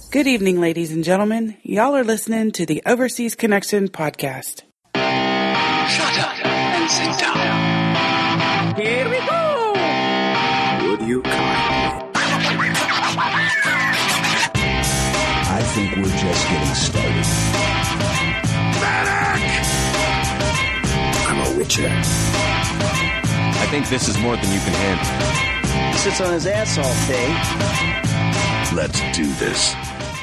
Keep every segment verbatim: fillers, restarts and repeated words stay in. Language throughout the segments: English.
Good evening, ladies and gentlemen. Y'all are listening to the Overseas Connection podcast. Shut up and sit down. Here we go. Would you kindly? I think we're just getting started. Medic! I'm a witcher. I think this is more than you can handle. He sits on his ass all day. Let's do this.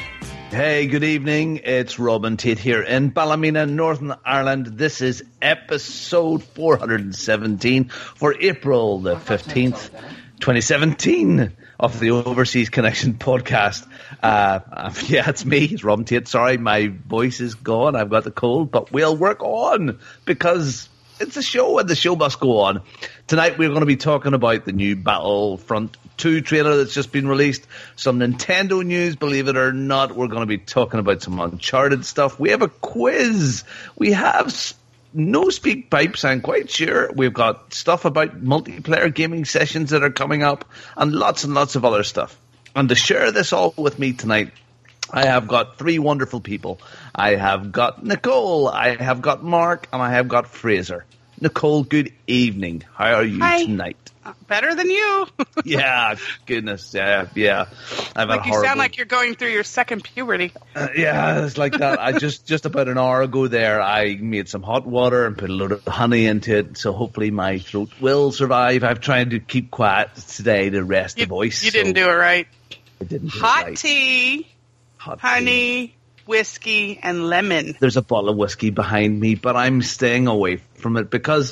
Hey, good evening. It's Robin Tate here in Ballymena, Northern Ireland. This is episode four hundred seventeen for April the fifteenth, twenty seventeen of the Overseas Connection podcast. Uh, yeah, it's me. It's Robin Tate. Sorry, my voice is gone. I've got the cold, but we'll work on because it's a show and the show must go on. Tonight we're going to be talking about the new Battlefront two trailer that's just been released, some Nintendo news, believe it or not. We're going to be talking about some Uncharted stuff. We have a quiz. We have no speak pipes, I'm quite sure. We've got stuff about multiplayer gaming sessions that are coming up and lots and lots of other stuff. And to share this all with me tonight, I have got three wonderful people. I have got Nicole, I have got Mark, and I have got Fraser. Nicole, good evening. How are you Hi. tonight? Better than you. Yeah, goodness, yeah, yeah. I've Like had you horrible, sound like you're going through your second puberty. uh, yeah, it's like that. I just just about an hour ago there, I made some hot water and put a load of honey into it, so hopefully my throat will survive. I've tried to keep quiet today to rest You, the voice. you didn't do it right. I didn't do Hot it right. tea, Hot honey, whiskey, and lemon. There's a bottle of whiskey behind me, but I'm staying away from it because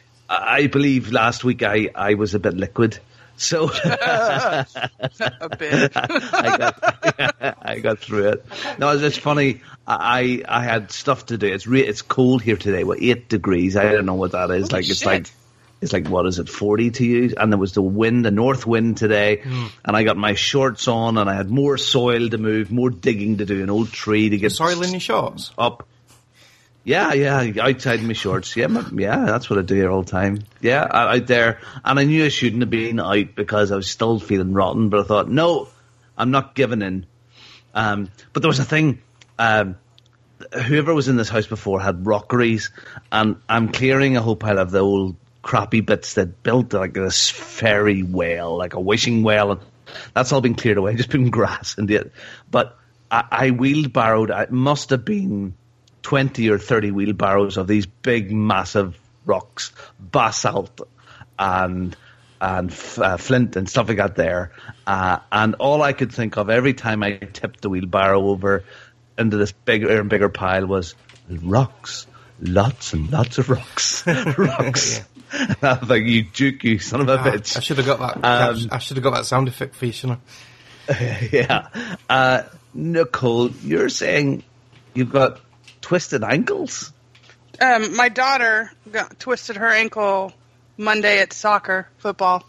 I believe last week I, I was a bit liquid. So A bit. I got I got through it. No, it's just funny. I I had stuff to do. It's re- it's cold here today. What, eight degrees? I don't know what that is. Holy like it's shit. like it's like what is it? Forty to you? And there was the wind, the north wind today, Mm. and I got my shorts on, and I had more soil to move, more digging to do, an old tree to get Soil in your shorts? up. Yeah, yeah, outside my shorts. Yeah, ma- yeah, that's what I do here all the time. Yeah, out out there. And I knew I shouldn't have been out because I was still feeling rotten, but I thought, no, I'm not giving in. Um, but there was a thing, um, whoever was in this house before had rockeries, and I'm clearing a whole pile of the old crappy bits that built like this fairy well, like a wishing well, and that's all been cleared away, just putting grass into it. But I, I wheelbarrowed, it must have been twenty or thirty wheelbarrows of these big, massive rocks, basalt and and uh, flint and stuff like that there. Uh, and all I could think of every time I tipped the wheelbarrow over into this bigger and bigger pile was rocks, lots and lots of rocks, rocks. And I was like, you juke, you son of a Ah, bitch. I should have got that. Um, I should have got that sound effect for you, shouldn't I? Yeah. Uh, Nicole, you're saying you've got twisted ankles? Um, my daughter got twisted her ankle Monday at soccer, football.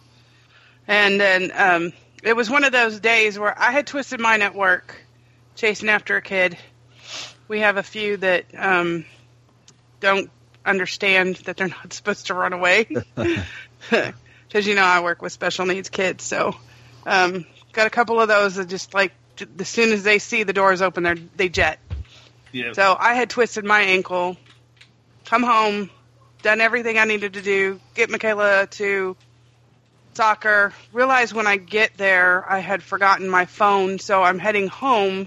And then um, it was one of those days where I had twisted mine at work, chasing after a kid. We have a few that um, don't understand that they're not supposed to run away. Because, you know, I work with special needs kids. So um, got a couple of those that just, like, as soon as they see the doors open, they're, they jet. Yeah. So I had twisted my ankle, come home, done everything I needed to do, get Michaela to soccer, realized when I get there I had forgotten my phone, so I'm heading home,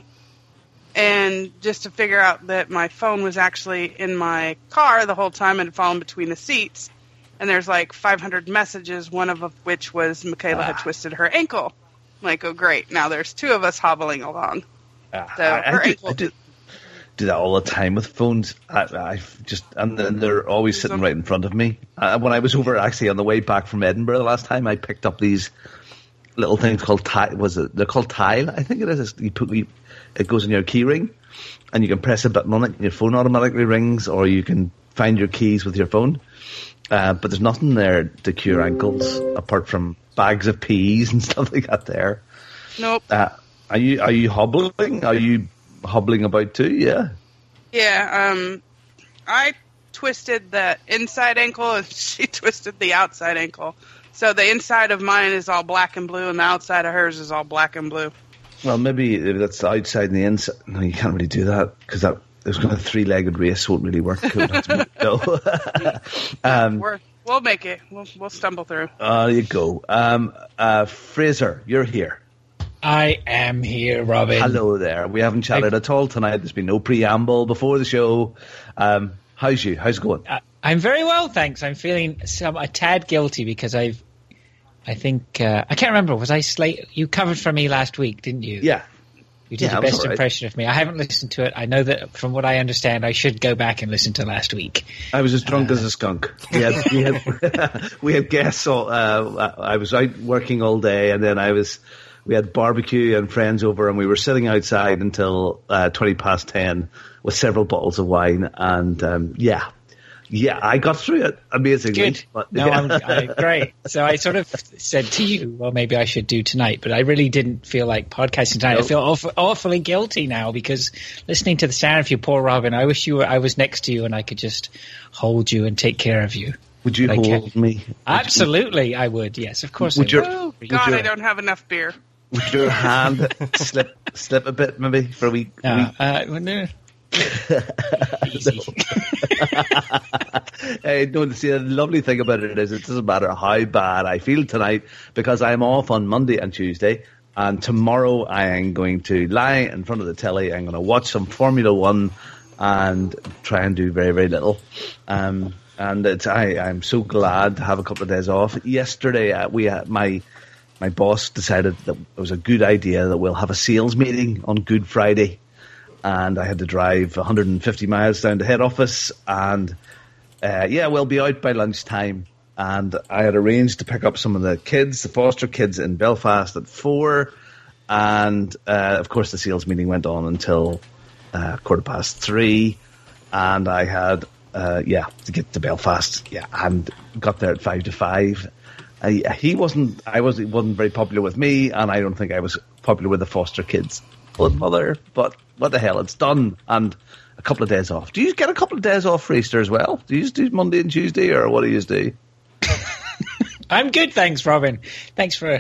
and just to figure out that my phone was actually in my car the whole time and had fallen between the seats, and there's like five hundred messages, one of which was Michaela Ah. had twisted her ankle. I'm like, oh great, now there's two of us hobbling along. Uh, So I, her I, do, ankle- I do, do that all the time with phones. I, I just and then they're always sitting right in front of me. Uh, when I was over actually on the way back from Edinburgh the last time, I picked up these little things called tile. Was it? They're called tile. I think it is. You put you, it goes in your key ring, and you can press a button on it, and your phone automatically rings, or you can find your keys with your phone. Uh, but there's nothing there to cure ankles apart from bags of peas and stuff like that. There. Nope. Uh, are you are you hobbling? Are you hobbling about too? Yeah. Yeah, um, I twisted the inside ankle and she twisted the outside ankle. So the inside of mine is all black and blue and the outside of hers is all black and blue. Well, maybe that's the outside and the inside. No, you can't really do that because that there's going to be a three-legged race won't really work. No. um, We're, we'll make it. We'll, we'll stumble through. uh, there you go. Um, uh, Fraser, you're here. I am here, Robin. Hello there. We haven't chatted I- at all tonight. There's been no preamble before the show. Um, how's you? How's it going? Uh, I'm very well, thanks. I'm feeling some a tad guilty because I've, I think uh, I can't remember. Was I slate? You covered for me last week, didn't you? Yeah. You did Yeah, the I was best all right. impression of me. I haven't listened to it. I know that from what I understand, I should go back and listen to last week. I was as drunk as a skunk. We had, we had, we had guests. All, uh, I was out working all day, and then I was. We had barbecue and friends over, and we were sitting outside until uh, twenty past ten with several bottles of wine. And um, yeah, yeah, I got through it amazingly. Good. But, No, yeah. I'm I, great. So I sort of said to you, well, maybe I should do tonight, but I really didn't feel like podcasting tonight. I No. feel awful, awfully guilty now because listening to the sound of you, poor Robin. I wish you were. I was next to you and I could just hold you and take care of you. Would you But I hold can't. me? Absolutely, I would. Yes, of course. Would I your- would. Oh, Would God, you- I don't have enough beer. Would your hand slip slip a bit, maybe for a week? No, uh, well, no. Easy. Hey, no, see, the lovely thing about it is it doesn't matter how bad I feel tonight because I'm off on Monday and Tuesday, and tomorrow I am going to lie in front of the telly. I'm going to watch some Formula One and try and do very, very little. Um, and it's, I, I'm so glad to have a couple of days off. Yesterday, uh, we had my my boss decided that it was a good idea that we'll have a sales meeting on Good Friday. And I had to drive one hundred fifty miles down to head office, and uh, yeah, we'll be out by lunchtime. And I had arranged to pick up some of the kids, the foster kids in Belfast at four, and uh, of course the sales meeting went on until uh, quarter past three, and I had uh, yeah to get to Belfast, yeah, and got there at five to five. Uh, he wasn't, I was, he wasn't very popular with me, and I don't think I was popular with the foster kids. Blood mother, but what the hell, it's done, and a couple of days off. Do you get a couple of days off for Easter as well? Do you just do Monday and Tuesday, or what do you do? I'm good, thanks, Robin. Thanks for.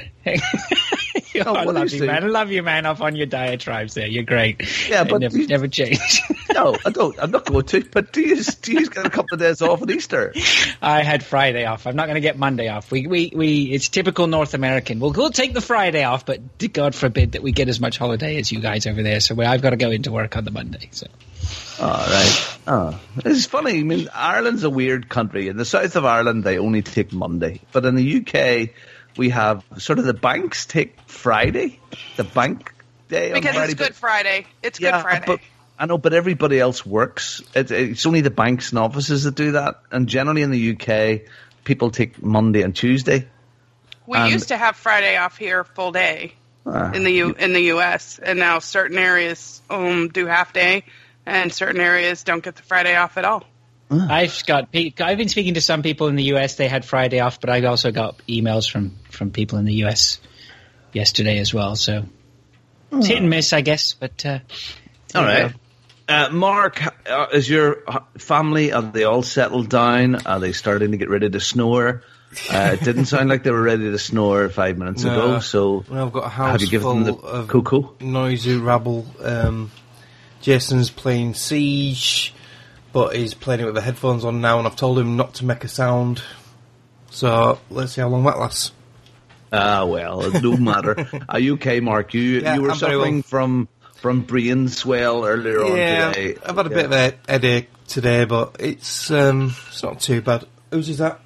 Oh, I what do love you you, say? man. I love you, man. Off on your diatribes there. You're great. Yeah, but I never, you- never change. No, I don't. I'm not going to. But do you just, do you just get a couple of days off at Easter? I had Friday off. I'm not going to get Monday off. We, we, we. It's typical North American. We'll we'll take the Friday off, but God forbid that we get as much holiday as you guys over there. So I've got to go into work on the Monday. So All right. Oh, it's funny. I mean, Ireland's a weird country. In the south of Ireland, they only take Monday, but in the U K, we have sort of the banks take Friday, the bank day on Because Friday. it's Good but- Friday. It's Yeah, Good Friday. but I know, but everybody else works. It, it's only the banks and offices that do that, and generally in the U K, people take Monday and Tuesday. we and- used to have Friday off here full day Ah, in the U in the U S, and now certain areas um, do half day, and certain areas don't get the Friday off at all. I've got. pe- I've been speaking to some people in the U S. They had Friday off, but I also got emails from from people in the U S yesterday as well. So it's hit and miss, I guess. But uh, all there you right. go. Uh, Mark, uh, is your uh, family, are they all settled down? Are they starting to get ready to snore? Uh, it didn't sound like they were ready to snore five minutes No. ago, so Well, I've got a house have you given full them the of cocoa? noisy rabble. Um, Jason's playing Siege, but he's playing it with the headphones on now, and I've told him not to make a sound. So let's see how long that lasts. Ah, well, it don't matter. Are you okay, Mark? You Yeah, you were I'm very suffering well. from from brain swell earlier on Yeah, today. I've had a Yeah. bit of a headache today, but it's um, it's not too bad. Whose is that?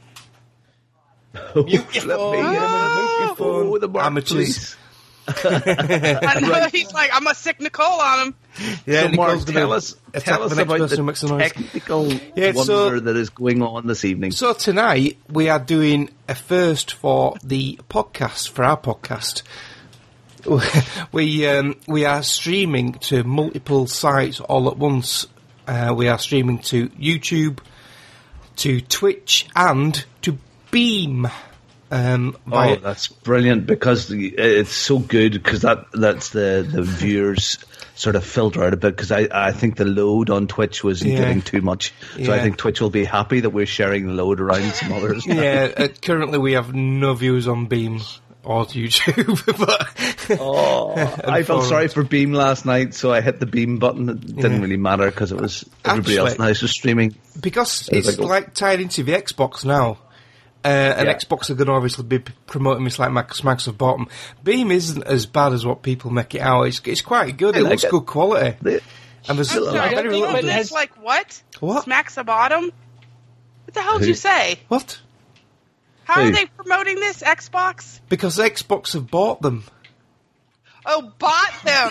Flip me. Oh, Oh, the Mark amateurs. police. I know, he's like, I'm gonna sick Nicole on him. Yeah, So, Mark, Nicole's gonna tell us, attack tell us the next about person who the makes a noise. technical Yeah, wonder so- that is going on this evening. So tonight we are doing a first for the podcast, for our podcast. We um, we are streaming to multiple sites all at once. Uh, we are streaming to YouTube, to Twitch, and to Beam. Um, Oh, via, that's brilliant because the- it's so good because that that's the the viewers sort of filter out a bit because I I think the load on Twitch was Yeah. getting too much, so I Yeah. think Twitch will be happy that we're sharing the load around some others. yeah, uh, currently we have no views on Beam or YouTube. But Oh, I felt forums. sorry for Beam last night, so I hit the Beam button. It didn't Yeah. really matter because it was everybody else in Actually- the house was streaming. Because It's it's like- like tied into the Xbox now. Uh, and Yeah. Xbox are going to obviously be p- promoting this like Max Microsoft bought them. Beam isn't as bad as what people make it out. It's it's quite good. I it like looks it. good quality. They- And there's I'm Still sorry, alive. very I don't little. think this it has- like what? What? Smacks the bottom? What the hell did Who? you say? What? How Who? are they promoting this? Xbox? Because Xbox have bought them. Oh, bought them.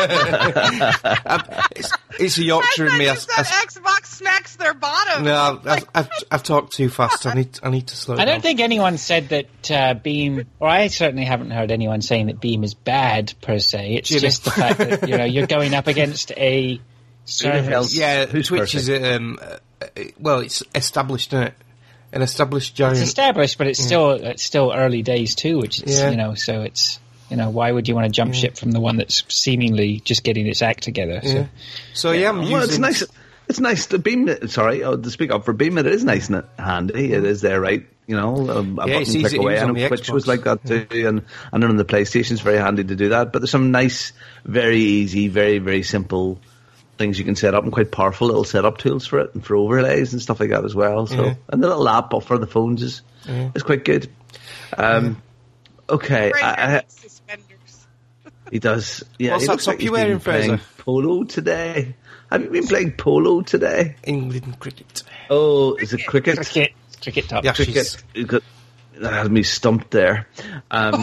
It's, it's a Yorkshire in me. I I, thought you said I, Xbox smacks their bottom. no, I've, I've, I've, I've talked too fast. I need I need to slow I down. don't think anyone said that uh, Beam, or I certainly haven't heard anyone saying that Beam is bad per se. It's Jimmy. just the fact that you know you're going up against a service. Yeah, Who's Twitch is um, uh, uh, well, it's established, isn't it? An established giant. It's established, but it's still it's still early days too, which is Yeah. you know so it's you know why would you want to jump ship from the one that's seemingly just getting its act together? So. Yeah. So yeah, I'm well, using. it's nice. It's nice to Beam. Sorry, oh, to speak up for Beam, it is nice and handy. It is there, right? You know, a, a Yeah, button it's click easy to away. use I on know the Twitch Xbox. was like that too, and I know on the PlayStation it's very handy to do that. But there's some nice, very easy, very very simple things you can set up, and quite powerful little setup tools for it, and for overlays and stuff like that as well. So, Yeah. and the little app for the phones is Yeah. is quite good. Um, okay, Brandon I, I, needs suspenders. he does. Yeah, What's he that looks top like he's you wearing, been playing Fraser? polo today. Have you been playing polo today? England cricket. Oh, is it cricket? Cricket, cricket top. Yeah. Cricket. You got- That has me stumped there. Um,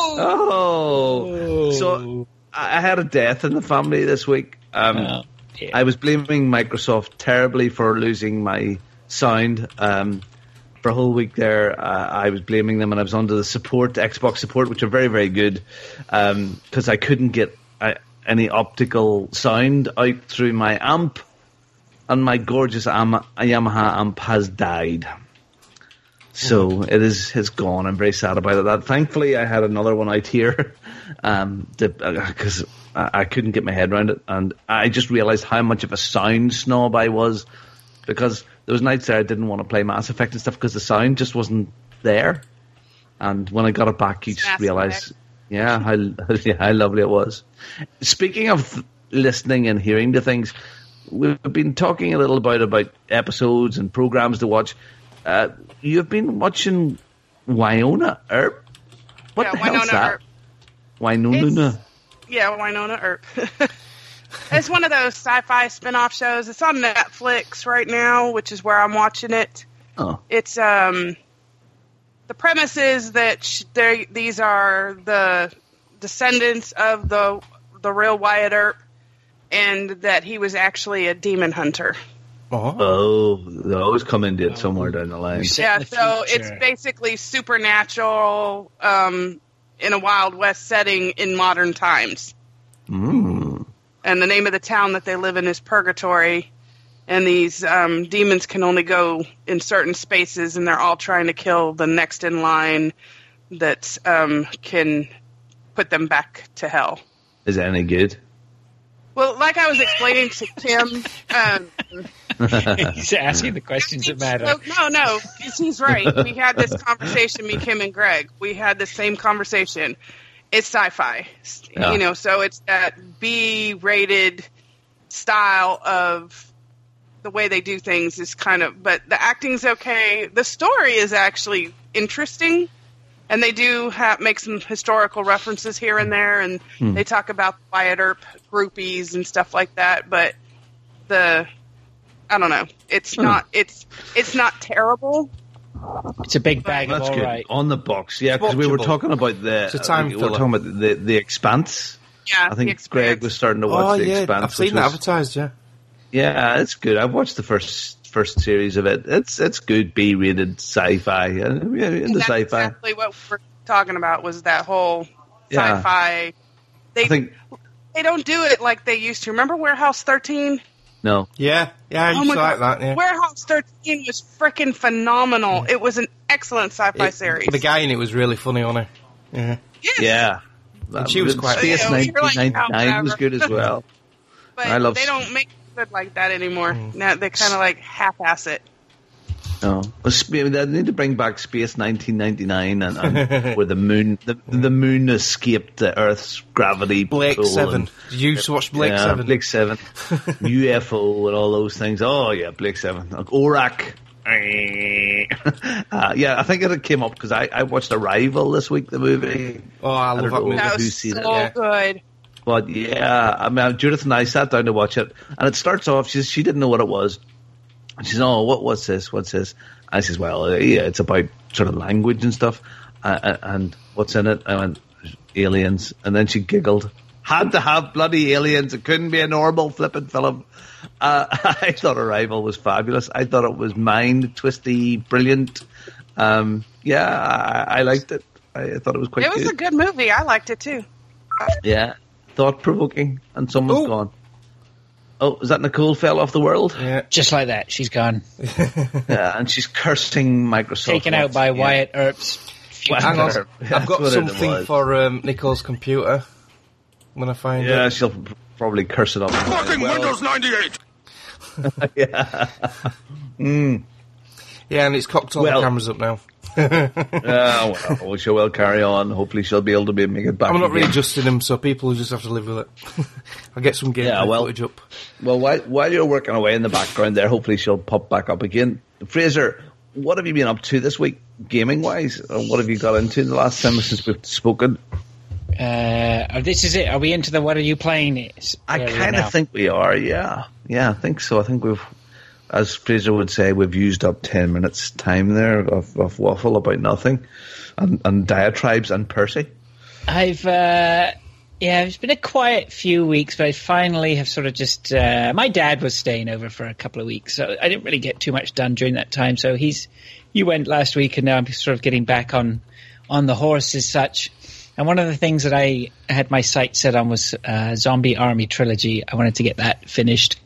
oh, so I I had a death in the family this week. Um, Oh, dear. I was blaming Microsoft terribly for losing my sound. Um, for a whole week there, uh, I was blaming them, and I was under the support, Xbox support, which are very, very good, because I couldn't get uh, any optical sound out through my amp, and my gorgeous Am- Yamaha amp has died. So it is has gone. I'm very sad about it. That thankfully I had another one out here, um, because I, I couldn't get my head around it, and I just realised how much of a sound snob I was, because there was nights there I didn't want to play Mass Effect and stuff because the sound just wasn't there, and when I got it back, you It's just Mass realise, Effect. yeah, how yeah, how lovely it was. Speaking of listening and hearing to things, we've been talking a little about about episodes and programs to watch. Uh, you've been watching Winona Earp. What Yeah, the hell's Winona that? Earp. Winona. Yeah, Winona Earp. It's one of those sci-fi spin-off shows. It's on Netflix right now, which is where I'm watching it. Oh, It's um, the premise is that sh- they these are the descendants of the the real Wyatt Earp, and that he was actually a demon hunter. Oh. oh, they always come into it somewhere down the line. Set Yeah, in the so future. it's basically supernatural um, in a Wild West setting in modern times. Mm. And the name of the town that they live in is Purgatory. And these um, demons can only go in certain spaces, and they're all trying to kill the next in line that um, can put them back to hell. Is it any good? Well, like I was explaining to Tim, um, He's asking the questions that matter. So- no, no, 'cause he's right. We had this conversation, me, Kim, and Greg. We had the same conversation. It's sci-fi, Yeah. you know, so it's that B-rated style of the way they do things is kind of, but the acting's okay. The story is actually interesting, and they do have, make some historical references here and there, and Hmm. they talk about Wyatt Earp groupies and stuff like that, but the I don't know. It's Hmm. not. It's it's not terrible. It's a big bag of That's all good. right. On the box, yeah, because we were Watchable. talking about the. It's a time we were filler. talking about the the Expanse. Yeah, I think The Expanse. Greg was starting to watch Oh the yeah, Expanse. I've seen which that was- advertised. Yeah. Yeah, it's good. I've watched the first first series of it. It's it's good B-rated sci-fi. Uh, yeah, And into that's sci-fi. exactly what we're talking about. Was that whole Yeah. sci-fi? They I think they don't do it like they used to. Remember Warehouse thirteen? no. Yeah, yeah, I Oh used my to like God. that. Yeah. Warehouse thirteen was freaking phenomenal. It was an excellent sci-fi It- series. The guy in it was really funny on it. Yeah. Yes. Yeah. And she was quite- Space You know, you're like, nineteen ninety-nine was however. good as well. But I love- they don't make it like that anymore. Mm. Now they kind of like half-ass it. No, Well, sp- they need to bring back Space nineteen ninety-nine, and, and where the moon, the, the moon escaped the Earth's gravity. Blake pull Seven. and- Did you used to watch Blake yeah, Seven? Blake Seven, U F O, and all those things. Oh yeah, Blake Seven, like, Orak. uh, yeah, I think it came up because I, I watched Arrival this week, the movie. Oh, I I love don't that know movie. That who's was seen so it, yeah. good. But yeah, I mean, Judith and I sat down to watch it, and it starts off. She she didn't know what it was. And she's, oh, what what's this? What's this? I says, well, uh, yeah, it's about sort of language and stuff. Uh, and what's in it? I went, aliens. And then she giggled. Had to have bloody aliens. It couldn't be a normal flippin' film. Uh, I thought Arrival was fabulous. I thought it was mind twisty, brilliant. Um, yeah, I, I liked it. I thought it was quite It was good. a good movie. I liked it too. Yeah, thought provoking, and someone's Ooh. gone. Oh, is that Nicole fell off the world? Yeah. Just like that, she's gone. Yeah, and she's cursing Microsoft. Taken out by Yeah. Wyatt Earp's. Well, Hang on. That's I've got what it something was. for um, Nicole's computer. When I find Yeah, it. she'll p- probably curse it up. Fucking Well, Windows ninety-eight! Yeah. Yeah, and it's cocked all Well- the cameras up now. Uh, well, she will carry on. Hopefully, she'll be able to be make it back. I'm not again. readjusting them, so people just have to live with it. I'll get some gameplay Yeah, well- footage up. Well, while, while you're working away in the background there, hopefully she'll pop back up again. Fraser, what have you been up to this week, gaming wise? Or what have you got into the last time since we've spoken? Uh, oh, this is it. Are we into the what are you playing? I area kind now? of think we are. Yeah, yeah, I think so. I think we've, as Fraser would say, we've used up ten minutes time there of, of waffle about nothing, and, and diatribes and Percy. I've, uh, yeah, it's been a quiet few weeks, but I finally have sort of just, uh, my dad was staying over for a couple of weeks, so I didn't really get too much done during that time. So he's, he went last week, and now I'm sort of getting back on, on the horse as such. And one of the things that I had my sights set on was, uh, Zombie Army Trilogy. I wanted to get that finished.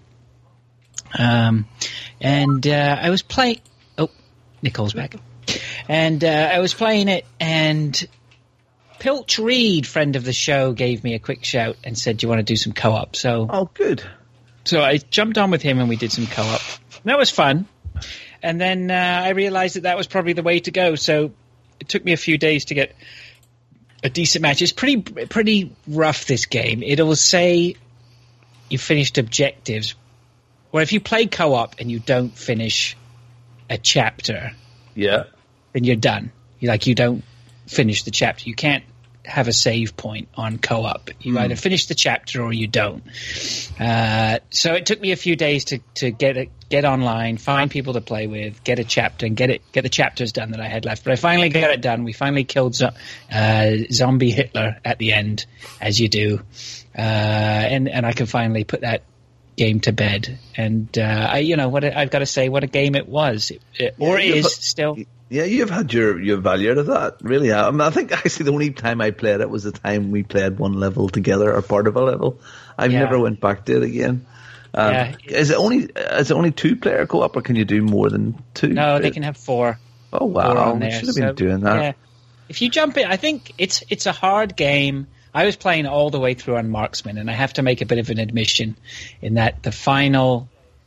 Um, and, uh, I was playing, oh, Nicole's back. And, uh, I was playing it, and Pilch Reed, friend of the show, gave me a quick shout and said, do you want to do some co-op? So, Oh, good. so I jumped on with him and we did some co-op. That was fun. And then, uh, I realized that that was probably the way to go. So it took me a few days to get a decent match. It's pretty, pretty rough, this game. It'll say you finished objectives. Well, if you play co-op and you don't finish a chapter, Yeah. then you're done. You like you don't finish the chapter. You can't have a save point on co-op. You either finish the chapter or you don't. Uh, so it took me a few days to to get it, get online, find people to play with, get a chapter, and get it get the chapters done that I had left. But I finally got it done. We finally killed zo- uh, zombie Hitler at the end, as you do, uh, and and I can finally put that game to bed. And uh, I, you know what, I've got to say, what a game it was, it, it, or Yeah, is but- still. Yeah, you've had your, your value out of that, really. I, mean, I think actually the only time I played it was the time we played one level together, or part of a level. I've Yeah. never went back to it again. Um, Yeah. Is it only is it only two player co op, or can you do more than two? No, they can have four. Oh four wow, on we there. should have been So, doing that. Yeah. If you jump in, I think it's it's a hard game. I was playing all the way through on Marksman, and I have to make a bit of an admission in that the final,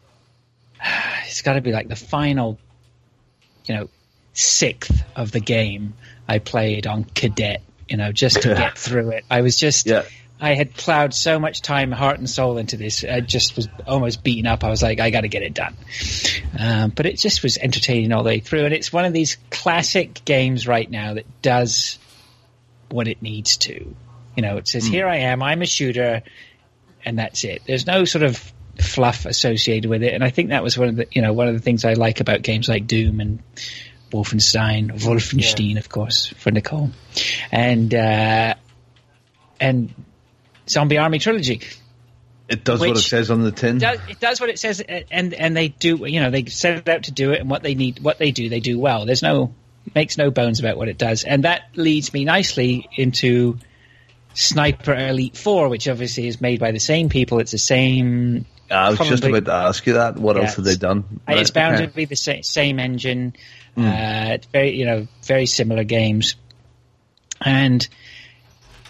it's got to be like the final, you know, sixth of the game I played on Cadet, you know, just to get through it. I was just, Yeah. I had plowed so much time, heart and soul into this. I just was almost beaten up. I was like, I got to get it done. Um, but it just was entertaining all the way through. And it's one of these classic games right now that does what it needs to. You know, it says, here I am, I'm a shooter, and that's it. There's no sort of fluff associated with it. And I think that was one of the, you know, one of the things I like about games like Doom and Wolfenstein, Wolfenstein, of course, for Nicole, and uh, and Zombie Army Trilogy. It does what it Which- says on the tin. It does, it does what it says, and and they do. You know, they set out to do it, and what they need, what they do, they do well. There's no makes no bones about what it does, and that leads me nicely into Sniper Elite Four, which obviously is made by the same people. It's the same. I was just probably- about to ask you that. What Yeah, else have they done? Uh, It's Right, bound okay. to be the sa- same engine. Uh, it's very, you know, very similar games. And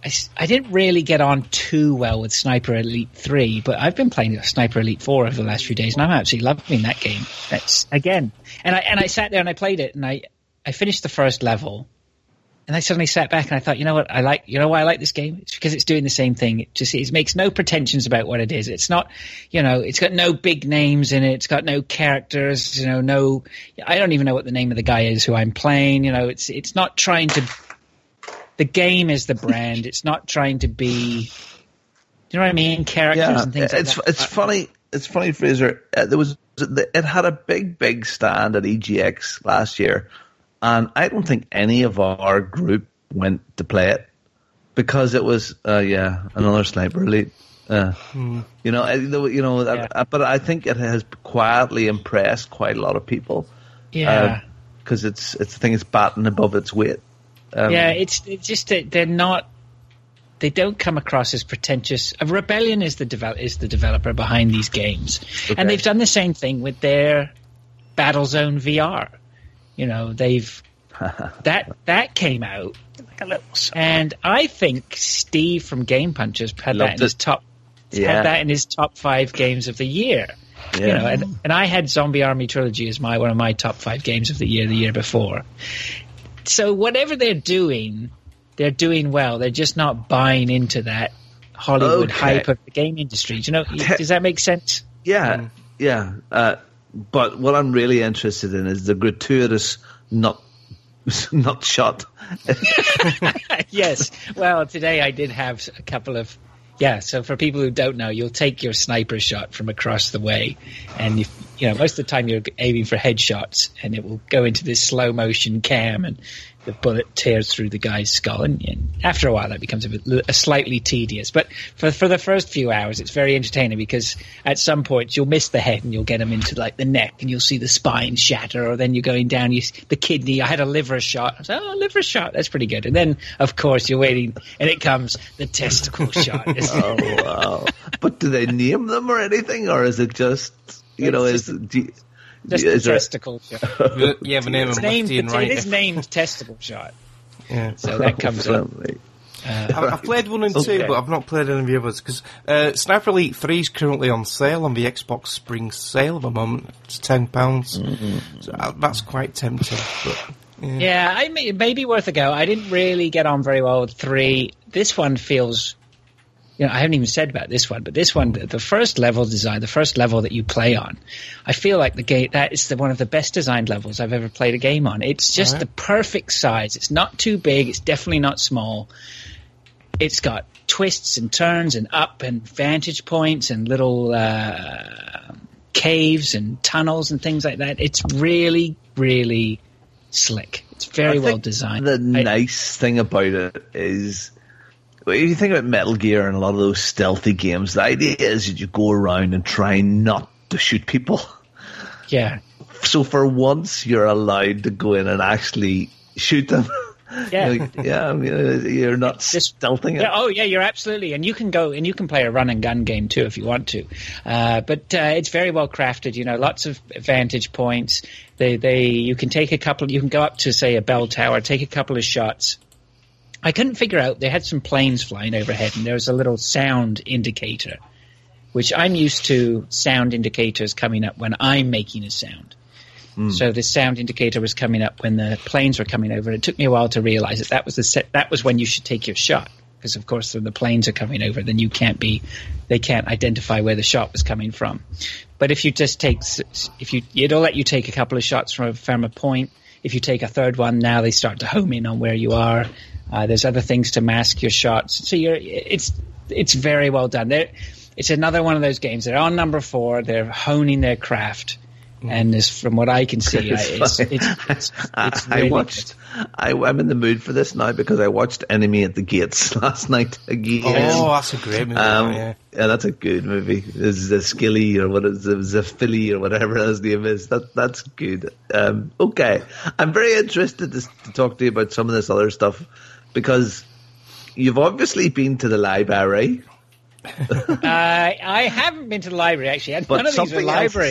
I, s- I didn't really get on too well with Sniper Elite three, but I've been playing Sniper Elite four over the last few days, and I'm absolutely loving that game. That's again, and I and I sat there and I played it, and I, I finished the first level, and I suddenly sat back and I thought, you know what, I like, you know why I like this game? It's because it's doing the same thing. It just it makes no pretensions about what it is. It's not, you know, it's got no big names in it. It's got no characters. You know, no. I don't even know what the name of the guy is who I'm playing. You know, it's it's not trying to. The game is the brand. It's not trying to be. Do you know what I mean? Characters Yeah, and things. it's like that. it's funny. It's funny, Fraser. Uh, there was it had a big, big stand at E G X last year, and I don't think any of our group went to play it because it was, uh, yeah, another Sniper Elite. Uh, Hmm. You know, I- you know, Yeah. I- but I think it has quietly impressed quite a lot of people. Yeah. because it's it's I think it's batting above its weight. Um, Yeah, it's, it's just that they're not. They don't come across as pretentious. Uh, Rebellion is the devel- is the developer behind these games, Okay. and they've done the same thing with their Battlezone V R. You know, they've that that came out, Like a little song. and I think Steve from Game Punchers had Loved that in his it. top. Yeah. Had that in his top five games of the year. Yeah. You know, and, and I had Zombie Army Trilogy as my one of my top five games of the year the year before. So whatever they're doing, they're doing well. They're just not buying into that Hollywood Okay. hype of the game industry. Do you know? Te- Does that make sense? Yeah, yeah. Uh, but what I'm really interested in is the gratuitous nut nut shot. Yes. Well, today I did have a couple of. Yeah, so for people who don't know, you'll take your sniper shot from across the way, and you, you know most of the time you're aiming for headshots, and it will go into this slow motion cam, and the bullet tears through the guy's skull, and, and after a while that becomes a, bit, a slightly tedious. But for for the first few hours, it's very entertaining because at some point you'll miss the head and you'll get him into like the neck, and you'll see the spine shatter, or then you're going down, you the kidney. I had a liver shot. I was like, oh, liver shot, that's pretty good. And then of course you're waiting, and it comes the testicle shot. Oh wow! But do they name them or anything, or is it just you It's know just is do you- Just is the there- testicle shot. Yeah, the name It's of named, lefty and it right. is named testicle shot. Yeah. So that comes up. Friendly. I've, I've played one and two, Okay. but I've not played any of the others because uh, Sniper Elite three is currently on sale on the Xbox Spring Sale at the moment. It's ten pounds, so uh, that's quite tempting. But yeah. Yeah, I may, it may be worth a go. I didn't really get on very well with three. This one feels, you know, I haven't even said about this one, but this one, the, the first level design, the first level that you play on, I feel like the game that is the, one of the best designed levels I've ever played a game on. It's just Right. the perfect size. It's not too big. It's definitely not small. It's got twists and turns and up and vantage points and little uh, caves and tunnels and things like that. It's really, really slick. It's very I well think designed. The I- nice thing about it is, well, if you think about Metal Gear and a lot of those stealthy games, the idea is that you go around and try not to shoot people. yeah. So for once, you're allowed to go in and actually shoot them. Yeah. Like, yeah, I mean, you're not Just- stealthing it. Yeah, oh yeah, you're absolutely, and you can go and you can play a run and gun game too if you want to. Uh, but uh, it's very well crafted. You know, lots of vantage points. They, they, you can take a couple. You can go up to say a bell tower, take a couple of shots. I couldn't figure out. They had some planes flying overhead, and there was a little sound indicator, which I'm used to sound indicators coming up when I'm making a sound. So the sound indicator was coming up when the planes were coming over. It took me a while to realize that that was the set, that was when you should take your shot, because of course when the planes are coming over, then you can't be, they can't identify where the shot was coming from. But if you just take, s- if you, it'll let you take a couple of shots from a, from a point. If you take a third one, now they start to home in on where you are. Uh, there's other things to mask your shots. So you're, it's, it's very well done. They're, it's another one of those games. They're on number four. They're honing their craft. And as from what I can see, I- it's, it's, it's, it's I, I really watched. I, I'm in the mood for this now because I watched Enemy at the Gates last night again. Oh, that's a great movie. Um, yeah. yeah, that's a good movie. It's a Skilly or what is it, Zafili or whatever his name is. That that's good. Um, okay, I'm very interested to, to talk to you about some of this other stuff because you've obviously been to the library. Uh, I haven't been to the library actually. But None of these are something else- library.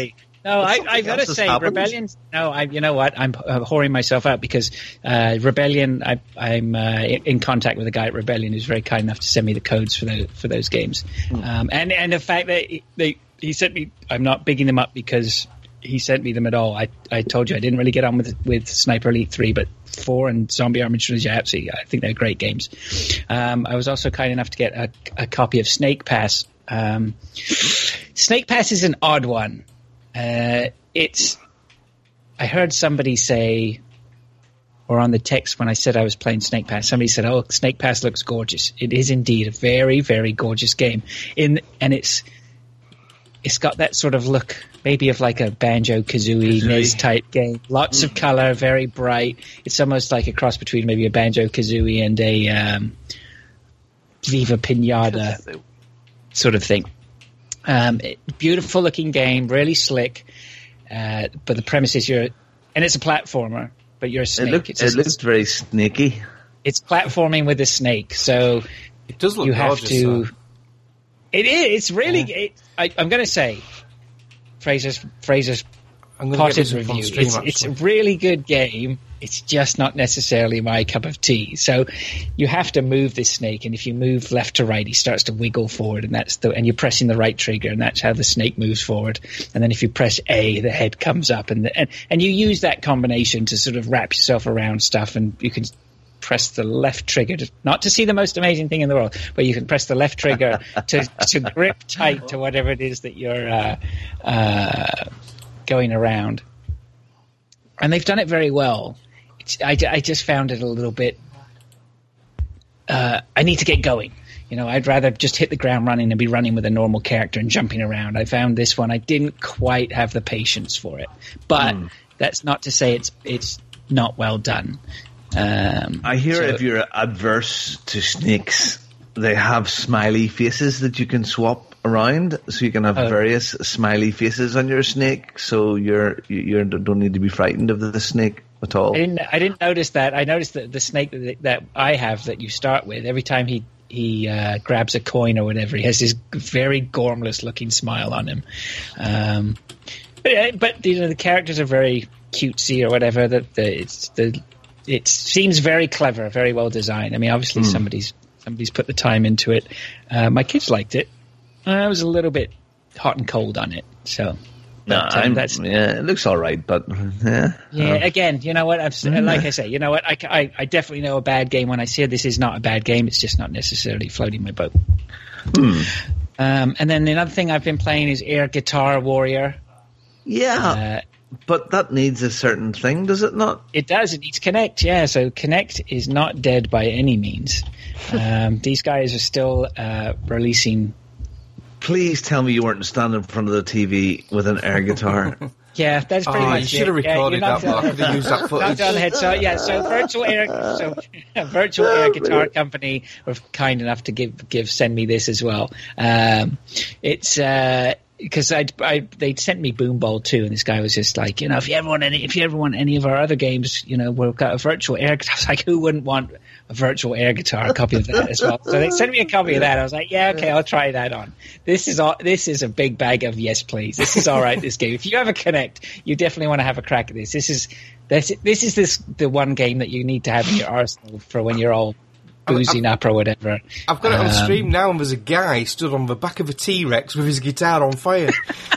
No, I, something I gotta else has say, happened. Rebellion. No, I. You know what? I'm uh, whoring myself out because uh, Rebellion. I, I'm uh, in contact with a guy at Rebellion who's very kind enough to send me the codes for the for those games, um, and and the fact that he, they he sent me. I'm not bigging them up because he sent me them at all. I I told you I didn't really get on with with Sniper Elite three, but four and Zombie Army Trilogy, I absolutely. I think they're great games. Um, I was also kind enough to get a, a copy of Snake Pass. Um, Snake Pass is an odd one. Uh, it's. I heard somebody say, or on the text when I said I was playing Snake Pass, somebody said, "Oh, Snake Pass looks gorgeous." It is indeed a very, very gorgeous game. In and it's it's got that sort of look, maybe of like a Banjo-Kazooie N E S type game. Lots mm. of color, very bright. It's almost like a cross between maybe a Banjo-Kazooie and a um, Viva Pinata sort of thing. Um, it, beautiful looking game, really slick. Uh, but the premise is you're, and it's a platformer, but you're a snake. It looked, it's a, it looked very snaky. It's platforming with a snake, so it does look you have gorgeous, to. Though. It is. It's really. Yeah. It, I, I'm going to say, Fraser's Fraser's I'm gonna potted get this up review. on stream, it's, it's a actually. really good game. It's just not necessarily my cup of tea. So you have to move this snake, and if you move left to right, he starts to wiggle forward, and that's the and you're pressing the right trigger, and that's how the snake moves forward. And then if you press A, the head comes up, and the, and and you use that combination to sort of wrap yourself around stuff, and you can press the left trigger to, not to see the most amazing thing in the world, but you can press the left trigger to to grip tight to whatever it is that you're uh, uh, going around. And they've done it very well. It's, I, I just found it a little bit. Uh, I need to get going. You know, I'd rather just hit the ground running and be running with a normal character and jumping around. I found this one, I didn't quite have the patience for it. But mm. that's not to say it's it's not well done. Um, I hear so, if you're adverse to snakes, they have smiley faces that you can swap around, so you can have oh. various smiley faces on your snake. So you're you you're, don't need to be frightened of the snake at all. I didn't. I didn't notice that. I noticed that the snake that, that I have that you start with, every time he he uh, grabs a coin or whatever, he has this very gormless looking smile on him. Um, but, but you know, the characters are very cutesy or whatever. That the it's the it seems very clever, very well designed. I mean, obviously mm. somebody's somebody's put the time into it. Uh, my kids liked it. I was a little bit hot and cold on it, so. No, but, um, I'm, that's, yeah, it looks all right, but yeah. Yeah, um, again, you know what? I'm, mm. Like I say, you know what? I, I, I definitely know a bad game when I say this is not a bad game. It's just not necessarily floating my boat. Hmm. Um, and then another thing I've been playing is Air Guitar Warrior. Yeah, uh, but that needs a certain thing, does it not? It does. It needs Kinect. Yeah, so Kinect is not dead by any means. Um, these guys are still uh, releasing. Please tell me you weren't standing in front of the T V with an air guitar. Yeah, that's pretty oh, much you should have recorded yeah, that, Mark. I could have used that footage. On the head. So, yeah, so Virtual Air, so Virtual Air Guitar Company were kind enough to give give send me this as well. Um, it's because uh, I, I they sent me Boom Bowl two, and this guy was just like, you know, if you ever want any, if you ever want any of our other games, you know, we've got a Virtual Air Guitar. I was like, who wouldn't want a Virtual Air Guitar, a copy of that as well? So they sent me a copy of that. I was like, yeah, okay, I'll try that on. This is all, this is a big bag of yes, please. This is all right. This game. If you have a Kinect, you definitely want to have a crack at this. This is this this is this the one game that you need to have in your arsenal for when you're all boozing up or whatever. I've got it on um, stream now, and there's a guy stood on the back of a T-Rex with his guitar on fire.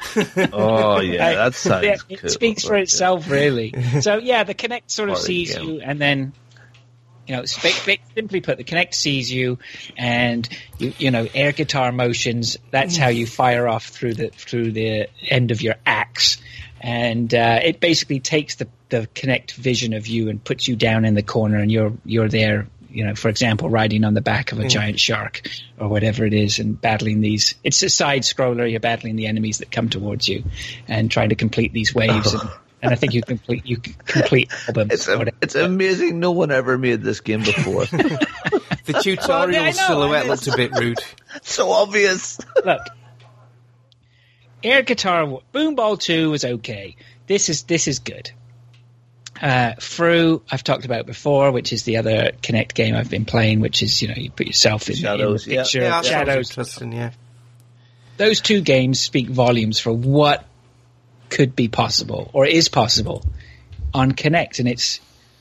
Oh yeah, that sounds yeah, cool. It speaks for itself, really. So yeah, the Kinect sort of Or sees again. you, and then you know, simply put, the Kinect sees you, and you, you know, air guitar motions. That's how you fire off through the through the end of your axe, and uh, it basically takes the the Kinect vision of you and puts you down in the corner, and you're you're there. You know, for example, riding on the back of a mm. giant shark or whatever it is, and battling these. It's a side scroller. You're battling the enemies that come towards you, and trying to complete these waves. Oh. And, and I think you complete you complete all them. It's a, it's amazing. No one ever made this game before. The tutorial Well, yeah, I know, silhouette I looked a bit rude. So obvious. Look, Air Guitar Boom Ball two was okay. This is this is good. Uh, Through, I've talked about before, which is the other Kinect game I've been playing, which is, you know, you put yourself in, Shadows, in the picture. Yeah, of that sounds Shadows. interesting, yeah. Those two games speak volumes for what could be possible or is possible on Kinect, and it's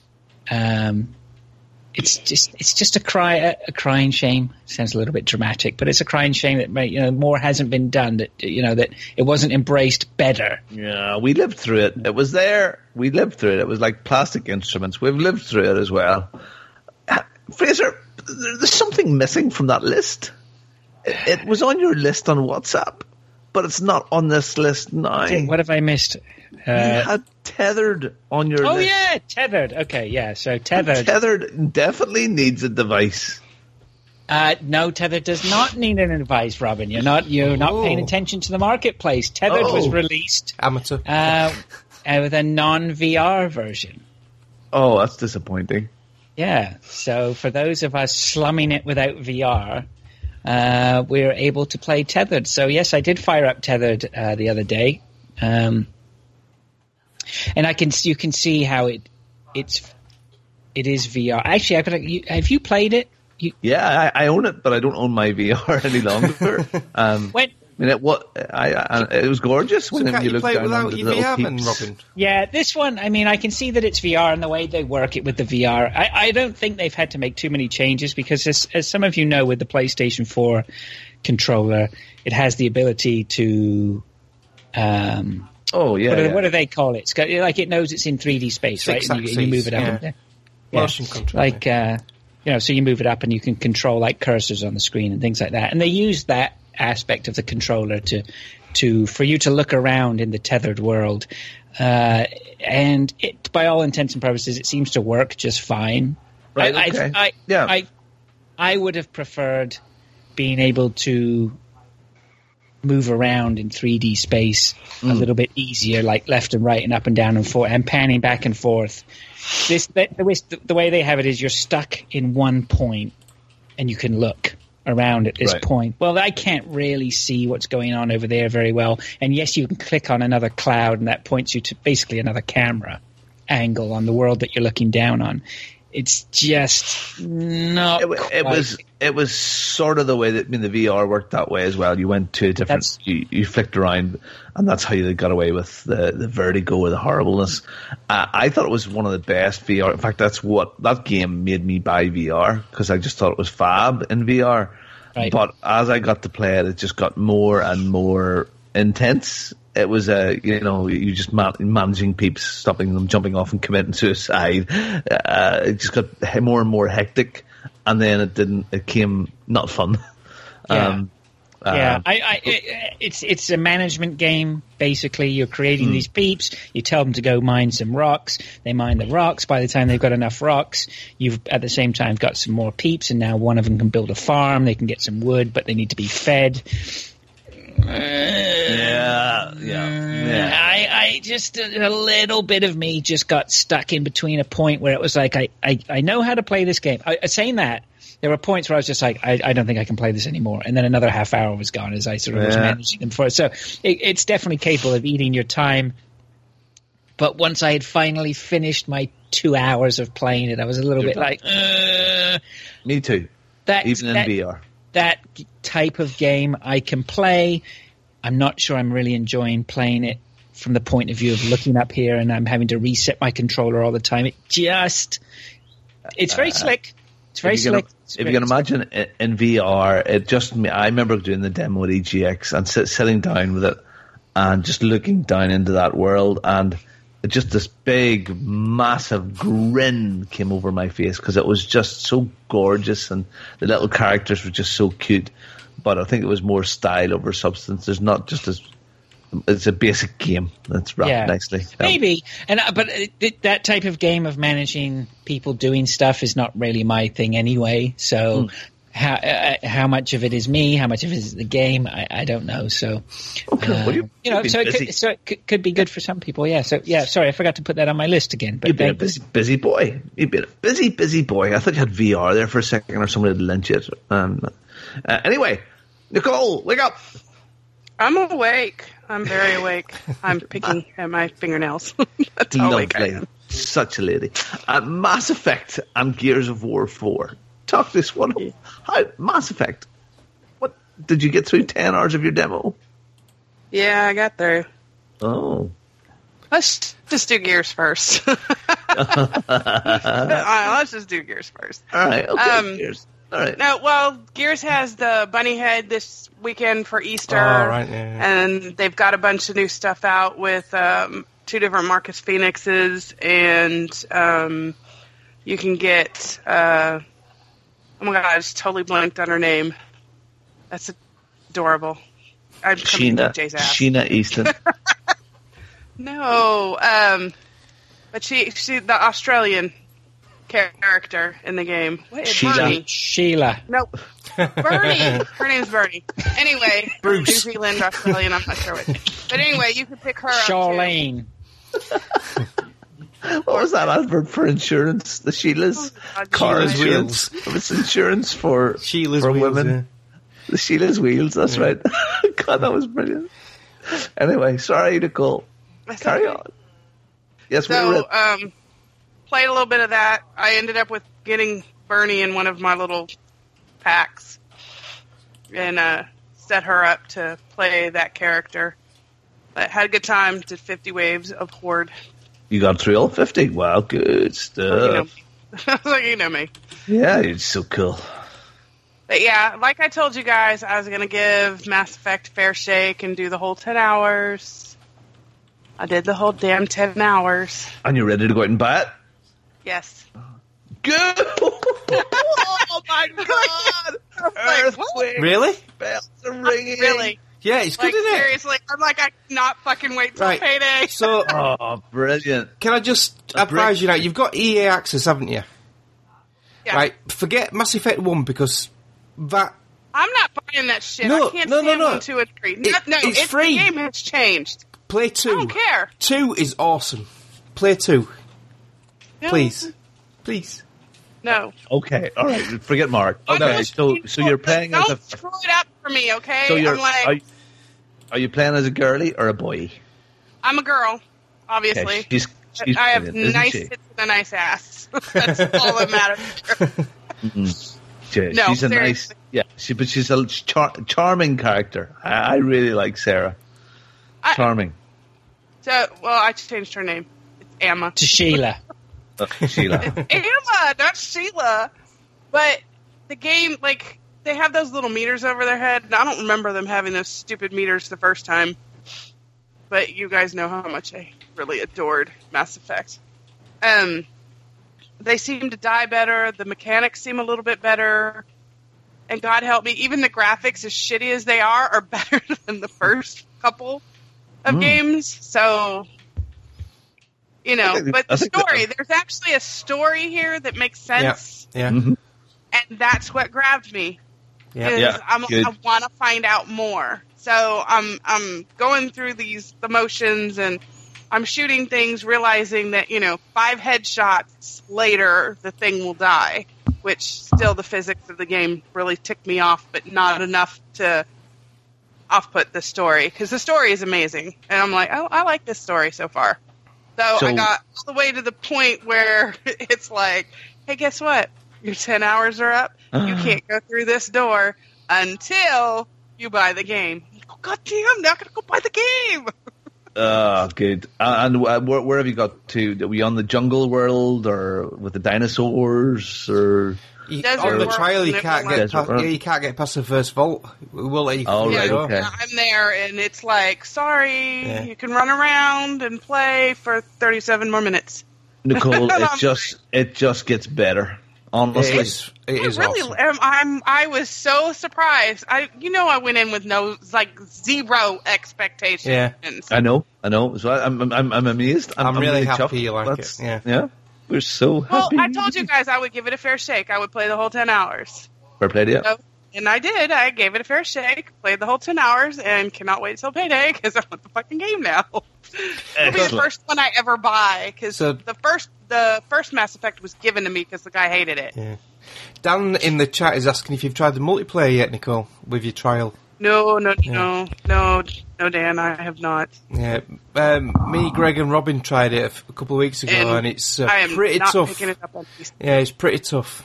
um, it's just it's just a cry a, a crying shame. Sounds a little bit dramatic, but it's a crying shame that you know more hasn't been done. That you know that it wasn't embraced better. Yeah, we lived through it. It was there. We lived through it. It was like plastic instruments. We've lived through it as well. Uh, Fraser, there's something missing from that list. It, it was on your list on WhatsApp, but it's not on this list now. What have I missed? Uh, you had Tethered on your oh list. yeah, Tethered. Okay, yeah. So Tethered. Tethered definitely needs a device. Uh, no, Tethered does not need an device, Robin. You're not you're not paying attention to the marketplace. Tethered Oh. was released Amateur. uh, uh, with a non-V R version. Oh, that's disappointing. Yeah. So for those of us slumming it without V R, uh, we were able to play Tethered. So yes, I did fire up Tethered uh, the other day, um, and I can you can see how it it's it is V R. Actually, I've got. You, have you played it? You, Yeah, I, I own it, but I don't own my V R any longer. Um, when I mean, it, what, I, I, it was gorgeous So when can't you you look play it down on without the your little V R then, peeps. Robin? Yeah, this one, I mean, I can see that it's V R and the way they work it with the V R. I, I don't think they've had to make too many changes because, as, as some of you know, with the PlayStation four controller, it has the ability to. Um, Oh, yeah. what, do, yeah. what do they call it? It's got, like it knows it's in three D space, Six right? And you, and you move it up. axes, and yeah. down. Yeah. Motion control. Like, uh, you know, so you move it up and you can control like cursors on the screen and things like that. And they use that aspect of the controller to, to for you to look around in the tethered world. Uh, and it, by all intents and purposes, it seems to work just fine. Right, I, okay. I, I, Yeah. I, I would have preferred being able to move around in three D space a little bit easier, like left and right and up and down and forth and panning back and forth. This the, the, way- the way they have it is you're stuck in one point and you can look around at this Right. point. Well, I can't really see what's going on over there very well. And yes, you can click on another cloud and that points you to basically another camera angle on the world that you're looking down on. It's just not It, wa- it quite- was it was sort of the way that I mean, the V R worked that way as well. You went to a different, That's- you, you flicked around, and that's how you got away with the, the vertigo or the horribleness. Uh, I thought it was one of the best V R. In fact, that's what that game made me buy V R because I just thought it was fab in V R. Right. But as I got to play it, it just got more and more intense. It was a, you know, you just man- managing peeps, stopping them jumping off and committing suicide. Uh, it just got he- more and more hectic, and then it didn't. It came not fun. Yeah. Um, Yeah, um, I, I, it, it's it's a management game. Basically, you're creating these peeps. You tell them to go mine some rocks. They mine the rocks. By the time they've got enough rocks, you've at the same time got some more peeps, and now one of them can build a farm. They can get some wood, but they need to be fed. yeah, yeah, yeah. I, I just a little bit of me just got stuck in between a point where it was like I, I, I know how to play this game. I, I saying that. There were points where I was just like, I, I don't think I can play this anymore. And then another half hour was gone as I sort of was Yeah. managing them for it. So it, it's definitely capable of eating your time. But once I had finally finished my two hours of playing it, I was a little You're bit done. like, uh, Me too. that, Even in that, V R. that type of game I can play. I'm not sure I'm really enjoying playing it from the point of view of looking up here and I'm having to reset my controller all the time. It just, it's very slick. It's very If you can, slick. It's if very- you can imagine i- in V R, it just I remember doing the demo at E G X and sit, sitting down with it and just looking down into that world, and it just this big, massive grin came over my face because it was just so gorgeous and the little characters were just so cute. But I think it was more style over substance. There's not just as it's a basic game that's wrapped Yeah. nicely. Um, Maybe, and uh, but it, it, that type of game of managing people doing stuff is not really my thing anyway. So, Hmm. how uh, how much of it is me? How much of it is the game? I, I don't know. So, Okay, uh, well, you- you know, you've been so it, busy. could, so it could, could be good for some people. Yeah. So yeah, sorry, I forgot to put that on my list again. But You've been a thank- busy, busy boy. You've been a busy, busy boy. I thought you had V R there for a second, or somebody had lent you it. Um, uh, anyway, Nicole, wake up. I'm awake. I'm very awake. I'm picking at my fingernails. That's how awake I Lovely, am. such a lady. Uh, Mass Effect and Gears of War four. Talk this one. How Mass Effect? What did you get through? Ten hours of your demo? Yeah, I got there. Oh, Let's just do Gears first. uh, let's just do Gears first. All right, okay, Um, Gears. All right. No, well, Gears has the bunny head this weekend for Easter, Oh, right, yeah, yeah. and they've got a bunch of new stuff out with um, two different Marcus Phoenixes, and um, you can get. Uh, oh my god, I just totally blanked on her name. That's adorable. I'm coming to Sheena, Jay's ass. Sheena Easton. No, um, but she, she, the Australian character in the game. What, Sheila. Bernie. Sheila. Nope. Bernie. Her name's Bernie. Anyway, Bruce. New Zealand, Australian, I'm not sure what. But anyway, you can pick her up. Charlene. What was that advert for insurance? The Sheila's God, car Sheila's insurance. It was insurance for Sheila's for wheels, women. The Sheila's wheels. That's right. God, that was brilliant. Anyway, sorry, Nicole. That's Carry okay. on. Yes, we were. So, um, played a little bit of that. I ended up with getting Bernie in one of my little packs and uh, set her up to play that character. But had a good time. Did fifty waves of Horde. You got through all fifty. Wow, good You know, stuff. I was like, you know me. Yeah, it's so cool. But yeah, like I told you guys, I was going to give Mass Effect a fair shake and do the whole ten hours. I did the whole damn ten hours. And you're ready to go out and buy it? Yes. Good. Oh my God! Earthquake. Really? Bells are ringing. Really. Yeah, it's good, Like, isn't it? seriously, I'm like, I cannot fucking wait till Right. payday. So, Oh, brilliant! can I just advise you now? You've got E A access, haven't you? Yeah. Right. Forget Mass Effect one because that. I'm not buying that shit. No, I can't no, no, stand no. one, two, and three. It- no, no, it's it's free. The game has changed. Play two. I don't care. Two is awesome. Play two, No. please, please. No. Okay, all right. Forget Mark. I'm Okay, just- so so you're playing as Don't a. screw it up for me, okay? So you're I'm like, are, you- are you playing as a girly or a boy? I'm a girl, obviously. Okay, she's she's I have brilliant, isn't nice she? tits and a nice ass. That's all that matters. She- No, she's a nice, seriously. yeah. She, but she's a char- charming character. I, I really like Sarah. I- Charming. So, well, I changed her name. It's Emma. To Sheila. Uh, Sheila. Emma, not Sheila. But the game, like, they have those little meters over their head. And I don't remember them having those stupid meters the first time. But you guys know how much I really adored Mass Effect. Um, they seem to die better. The mechanics seem a little bit better. And God help me, even the graphics, as shitty as they are, are better than the first couple of Mm. games. So, you know, I think- but I the think that- story, there's actually a story here that makes sense. Yeah. Mhm. And that's what grabbed me. Yeah. Is Yeah, I'm, good. I want to find out more. So I'm I'm going through these the motions and I'm shooting things, realizing that, you know, five headshots later the thing will die. Which still the physics of the game really ticked me off, but not enough to off-put the story because the story is amazing, and I'm like, oh, I like this story so far. So, So- I got all the way to the point where it's like, hey, guess what? Your ten hours are up. You can't go through this door until you buy the game. Oh, God damn, now I gotta go buy the game. Oh, good. Uh, and uh, where, where have you got to? Are we on the jungle world or with the dinosaurs or? You- Desert on the World trial, you and can't everyone- get Desert past, World. yeah, you can't get past the first vault. We will let you. Oh, through right, the door. okay. I'm there, and it's like, sorry, Yeah. you can run around and play for thirty-seven more minutes. Nicole, I'm it just it just gets better. Honestly, It is. It is I really awesome. am. I'm. I was so surprised. I, you know, I went in with no, like, zero expectations. Yeah. I know, I know. So I, I'm I'm I'm amazed. I'm, I'm really happy chuffed. you like That's- it, yeah. yeah. We're so Well, happy. I told you guys I would give it a fair shake. I would play the whole ten hours. Fair play to you. So, and I did. I gave it a fair shake, played the whole ten hours, and cannot wait till payday because I want the fucking game now. It'll be the Excellent. first one I ever buy because So- the first the first Mass Effect was given to me because the guy hated it. Yeah. Dan in the chat is asking if you've tried the multiplayer yet, Nicole, with your trial. No, no, no, no, no, Dan, I have not. Yeah, um, me, Greg, and Robin tried it a f- a couple of weeks ago, and, And it's uh, I am pretty not tough. picking it up on P C. Yeah, it's pretty tough.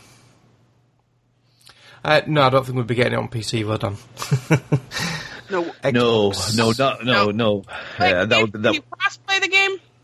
Uh, no, I don't think we'll be getting it on P C, though, Dan. No. No, Xbox. no, no, no, No. no. Wait, Yeah, that can, would can that. you cross-play the game?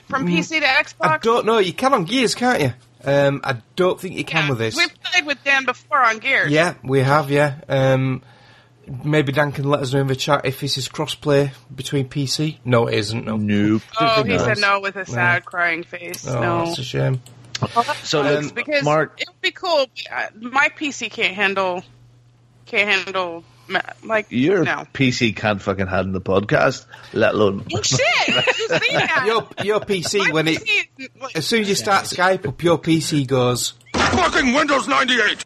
from P C to Xbox? I don't know. You can on Gears, can't you? Um, I don't think you can Yeah, with this. We've played with Dan before on Gears. Yeah, we have, yeah. Um, maybe Dan can let us know in the chat if this is cross-play between P C. No, it isn't, no. Nope. Oh, think he it said is. no with a sad, Yeah. crying face. Oh, no. that's a shame. So, Um, look, because Mark, it would be cool. uh, My P C can't handle, can't handle, ma- like, your no. P C can't fucking handle the podcast, let alone. Oh, shit! You see that? Your, your P C, My when P it... C is, like, As soon as you start Skype up, your P C goes... Fucking Windows ninety-eight!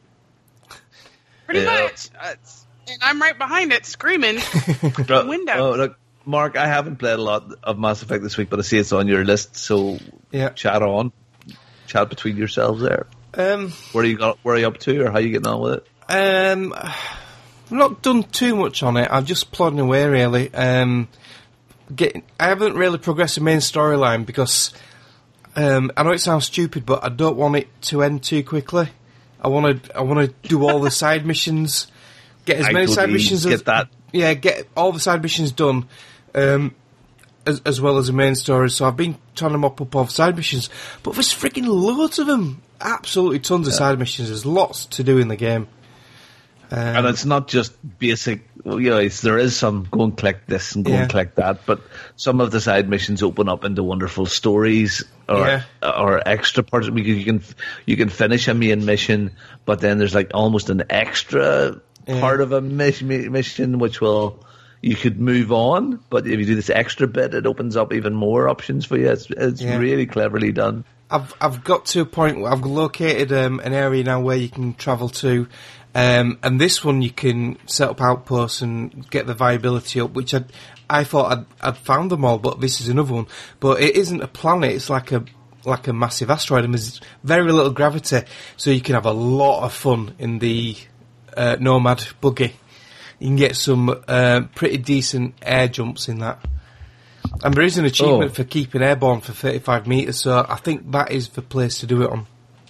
pretty Yeah. much. Uh, it's- and I'm right behind it, screaming. Uh, Windows. Oh, look, Mark, I haven't played a lot of Mass Effect this week, but I see it's on your list, so Yeah. chat on. Chat between yourselves there. Um, Where are you got, where are you up to, or how are you getting on with it? um, I've not done too much on it. I'm just plodding away, really. Um, getting, I haven't really progressed the main storyline because um, I know it sounds stupid, but I don't want it to end too quickly. I want to. I want to do all the side missions. Get as I many side totally missions as get that. Yeah, get all the side missions done, um, as as well as the main story. So I've been trying to mop up all the side missions, but there's freaking loads of them. Absolutely tons of side missions. There's lots to do in the game. Um, And it's not just basic, well, you know, it's, there is some go and collect this and go Yeah. and collect that, but some of the side missions open up into wonderful stories or Yeah. or extra parts. Because you can you can finish a main mission, but then there's like almost an extra Yeah. part of a mission, mission which will you could move on. But if you do this extra bit, it opens up even more options for you. It's it's Yeah. really cleverly done. I've I've got to a point where I've located um, an area now where you can travel to, um, and this one you can set up outposts and get the viability up. Which I I thought I'd, I'd found them all, but this is another one. But it isn't a planet; it's like a like a massive asteroid, and there's very little gravity, so you can have a lot of fun in the uh, Nomad buggy. You can get some uh, pretty decent air jumps in that. And there is an achievement Oh. for keeping airborne for thirty-five metres, so I think that is the place to do it on.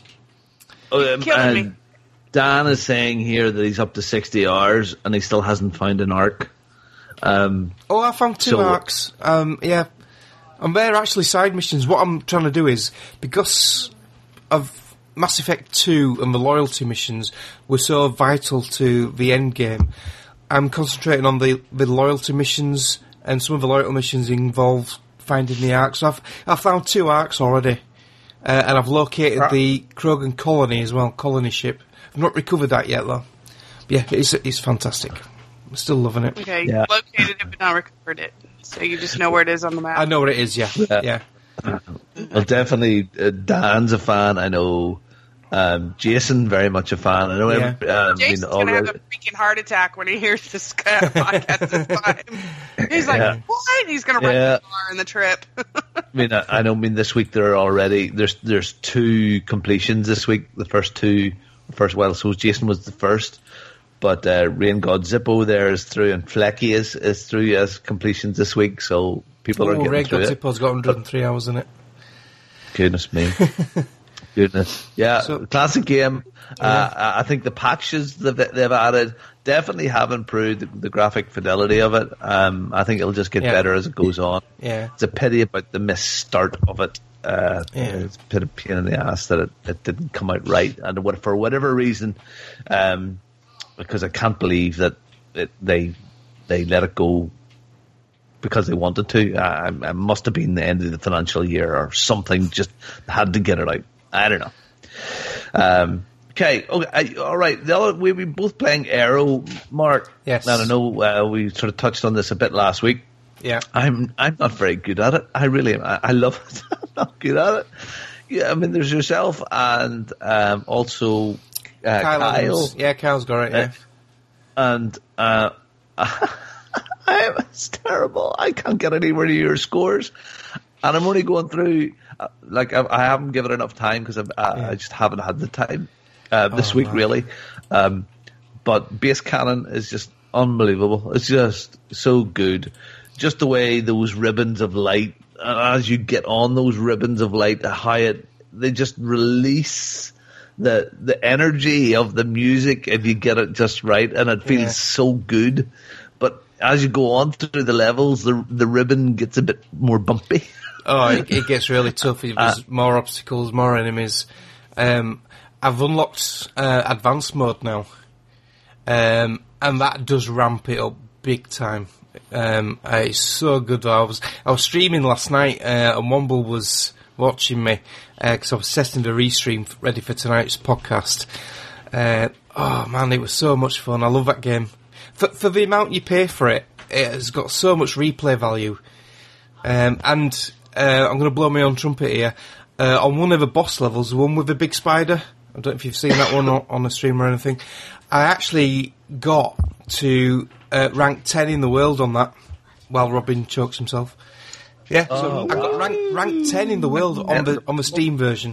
Um, Killing and me. Dan is saying here that he's up to sixty hours and he still hasn't found an arc. Um, Oh, I found two So- arcs. Um, yeah. And they're actually side missions. What I'm trying to do is, because of Mass Effect two and the loyalty missions were so vital to the end game, I'm concentrating on the, the loyalty missions, and some of the loyalty missions involve finding the arcs. So I've, I've found two arcs already. Uh, and I've located Right. the Krogan colony as well, colony ship. I've not recovered that yet, though. But yeah, it's, it's fantastic. I'm still loving it. Okay, Yeah. you located it but not recovered it. So you just know where it is on the map. I know what it is, yeah. Yeah. Yeah. well, definitely uh, Dan's a fan. I know um, Jason very much a fan. I know. Yeah. Every, um, Jason's I mean, gonna have already- a freaking heart attack when he hears this kind of podcast this time. He's like, Yeah. "What?" He's gonna wreck Yeah. the car in the trip. I mean, I, I know. I mean, this week there are already there's there's two completions this week. The first two, first well, so Jason was the first, but uh, Rain God Zippo there is through, and Flecky is is through as completions this week. So people are Oh, getting Red through God it. Zippo's got one hundred three hours in it. Goodness me. Goodness. Yeah, So- classic game. Uh, I think the patches they've, they've added definitely have improved the, the graphic fidelity of it. Um, I think it'll just get Yeah. better as it goes on. Yeah. It's a pity about the misstart of it. Uh, Yeah. It's a bit of pain in the ass that it, it didn't come out right. And what, for whatever reason, um, because I can't believe that it, they they let it go because they wanted to. I, I must have been the end of the financial year or something. Just had to get it out. I don't know. Um, okay. Okay. I, all right. The other, we we both playing Aero, Mark. Yes. And I know uh, we sort of touched on this a bit last week. Yeah. I'm I'm not very good at it. I really am. I, I love it. I'm not good at it. Yeah. I mean, there's yourself and um, also uh, Kyle. Kyle. Adams. Yeah, Kyle's got it, yeah. And uh, I, it's terrible. I can't get anywhere near your scores, and I'm only going through. Uh, like I, I haven't given enough time because I, Yeah. I just haven't had the time uh, this Oh, week man. really. Um, but Base Cannon is just unbelievable. It's just so good. Just the way those ribbons of light, uh, as you get on those ribbons of light, how it they just release the the energy of the music if you get it just right, and it feels Yeah. so good. But as you go on through the levels, the the ribbon gets a bit more bumpy. Oh, it, it gets really tough. There's uh, more obstacles, more enemies. Um, I've unlocked uh, advanced mode now, um, and that does ramp it up big time. Um, uh, it's so good. I was I was streaming last night, uh, and Womble was watching me because uh, I was testing the restream ready for tonight's podcast. Uh, oh man, it was so much fun. I love that game. For, for the amount you pay for it, it has got so much replay value. Um, and uh, I'm going to blow my own trumpet here. Uh, on one of the boss levels, the one with the big spider, I don't know if you've seen that one on, on the stream or anything, I actually got to uh, rank ten in the world on that, while Robin chokes himself. Yeah, oh, so I got rank, rank ten in the world on the on the Steam version.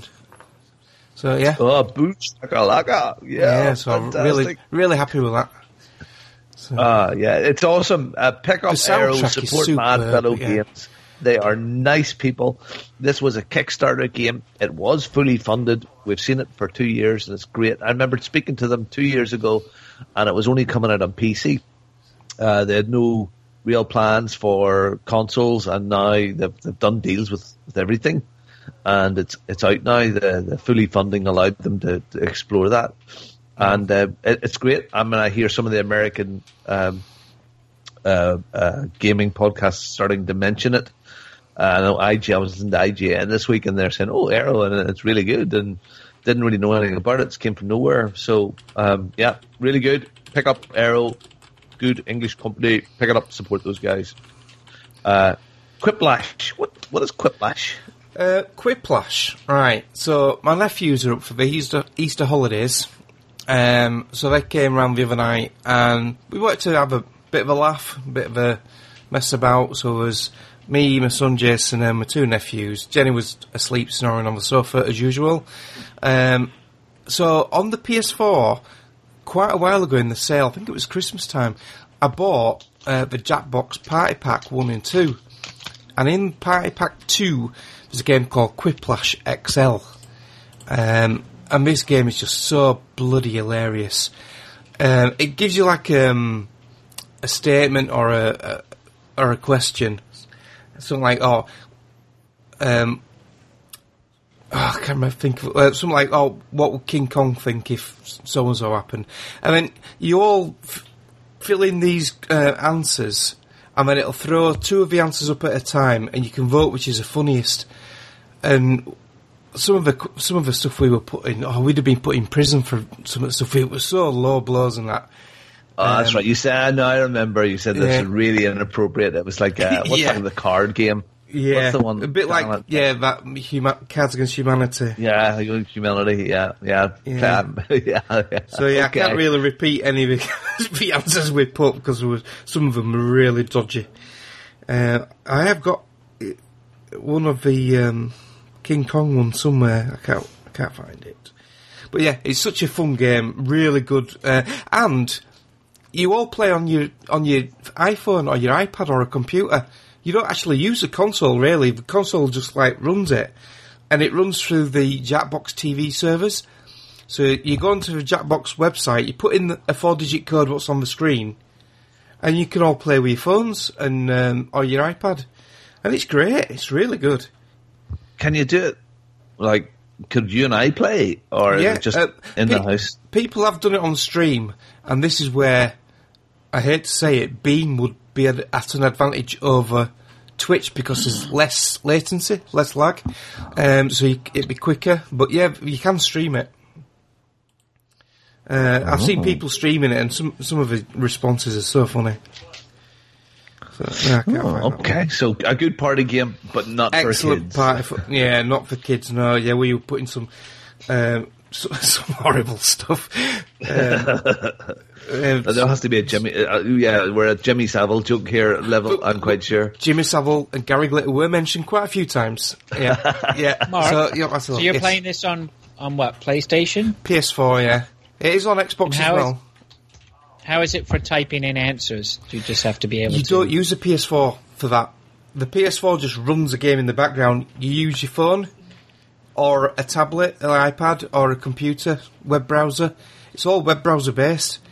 So yeah. Oh, boots, laka, yeah. Yeah, so fantastic. I'm really, really happy with that. So. Uh, yeah, it's awesome. Uh, pick up Arrow, support Mad Fellow yeah. Games. They are nice people. This was a Kickstarter game. It was fully funded. We've seen it for two years, and it's great. I remember speaking to them two years ago, and it was only coming out on P C. Uh, they had no real plans for consoles, and now they've, they've done deals with, with everything. And it's it's out now. The, the fully funding allowed them to, to explore that. And uh, it, it's great. I mean, I hear some of the American um, uh, uh, gaming podcasts starting to mention it. Uh, I know I G, I was in the I G N this week, and they're saying, "Oh, Arrow, and it's really good." And didn't really know anything about it. It came from nowhere. So um, yeah, really good. Pick up Arrow, good English company. Pick it up, support those guys. Uh, Quiplash. What what is Quiplash? Uh, Quiplash. Right. So my nephews are up for the Easter Easter holidays. Um, so they came round the other night, and we wanted to have a bit of a laugh, a bit of a mess about. So it was me, my son Jason, and my two nephews. Jenny was asleep, snoring on the sofa as usual. Um, so on the P S four, quite a while ago in the sale, I think it was Christmas time, I bought uh, the Jackbox Party Pack one and two. And in Party Pack two, there's a game called Quiplash X L. Um, and this game is just so bloody hilarious. Um, it gives you like um, a statement or a, a or a question. Something like, oh, um, oh I can't remember, think of, uh, something like, oh, what would King Kong think if so-and-so happened? And then you all f- fill in these uh, answers, and then it'll throw two of the answers up at a time, and you can vote which is the funniest. And some of the some of the stuff we were putting, oh, we'd have been put in prison for some of the stuff. It was so low blows and that. Oh, um, that's right. You said, no, I remember. You said this yeah. was really inappropriate. It was like, uh, what's yeah. like the card game? Yeah, what's the one? A bit like, yeah, that huma- Cards Against Humanity. Yeah, Humanity. Yeah, yeah, yeah. Um, yeah, yeah. So yeah, okay. I can't really repeat any of the, the answers we put because there was, some of them were really dodgy. Uh, I have got one of the um, King Kong ones somewhere. I can't, I can't find it. But yeah, it's such a fun game. Really good, uh, and. You all play on your on your iPhone or your iPad or a computer. You don't actually use the console, really. The console just, like, runs it. And it runs through the Jackbox T V servers. So you go onto the Jackbox website, you put in a four-digit code what's on the screen, and you can all play with your phones and um, or your iPad. And it's great. It's really good. Can you do it, like, could you and I play? Or yeah, is it just uh, in pe- the house? People have done it on stream, and this is where... I hate to say it, Beam would be at, at an advantage over Twitch because there's less latency, less lag, um, so you, it'd be quicker. But yeah, you can stream it. Uh, oh. I've seen people streaming it, and some some of the responses are so funny. So, yeah, I can't oh, find okay, so a good party game, but not Excellent for kids. Party for, yeah, not for kids. No, yeah, we were putting some um, some, some horrible stuff. Um, Um, there has to be a Jimmy, uh, yeah, we're a Jimmy Savile joke here level, I'm quite sure. Jimmy Savile and Gary Glitter were mentioned quite a few times. Yeah, yeah. Mark, so, yeah, so you're yes. playing this on, on what, PlayStation? P S four, yeah. It is on Xbox as well. Is, how is it for typing in answers? Do you just have to be able you to... You don't use a P S four for that. The P S four just runs a game in the background. You use your phone, or a tablet, an iPad, or a computer, web browser. It's all web browser based.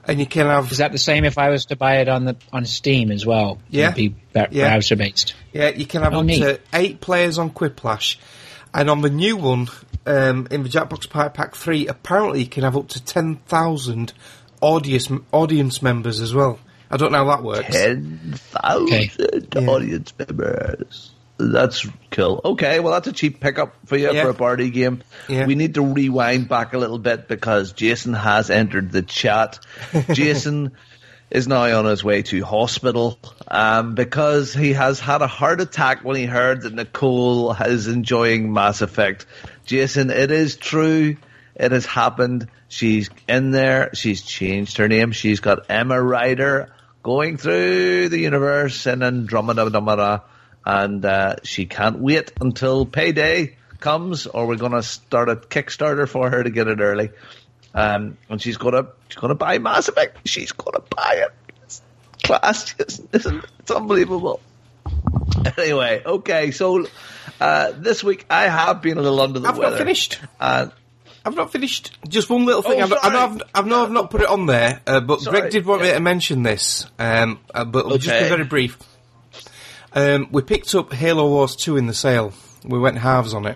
and you can have. Is that the same if I was to buy it on the on Steam as well? Yeah. It'd be b- Yeah. browser based. Yeah, you can have Oh, up neat. to eight players on Quiplash, and on the new one, um, in the Jackbox Pirate Pack three, apparently you can have up to ten thousand audience audience members as well. I don't know how that works. ten thousand Okay. Yeah. audience members. That's cool. Okay, well, that's a cheap pickup for you Yeah. for a party game. Yeah. We need to rewind back a little bit because Jason has entered the chat. Jason is now on his way to hospital um, because he has had a heart attack when he heard that Nicole is enjoying Mass Effect. Jason, it is true. It has happened. She's in there. She's changed her name. She's got Emma Ryder going through the universe and Andromeda, and uh, she can't wait until payday comes, or we're going to start a Kickstarter for her to get it early. Um, and she's gonna she's gonna buy Mass Effect. She's gonna buy it. It's class, isn't it? It's unbelievable. Anyway, okay, so uh, this week I have been a little under the I've weather. not finished. Uh, I've not finished. Just one little thing. Oh, I've, I know sorry. I've, I know I've not put it on there, uh, but Sorry. Greg did want me Yeah. to mention this. Um, uh, but it'll just be Okay. very brief. Um, we picked up Halo Wars two in the sale. We went halves on it,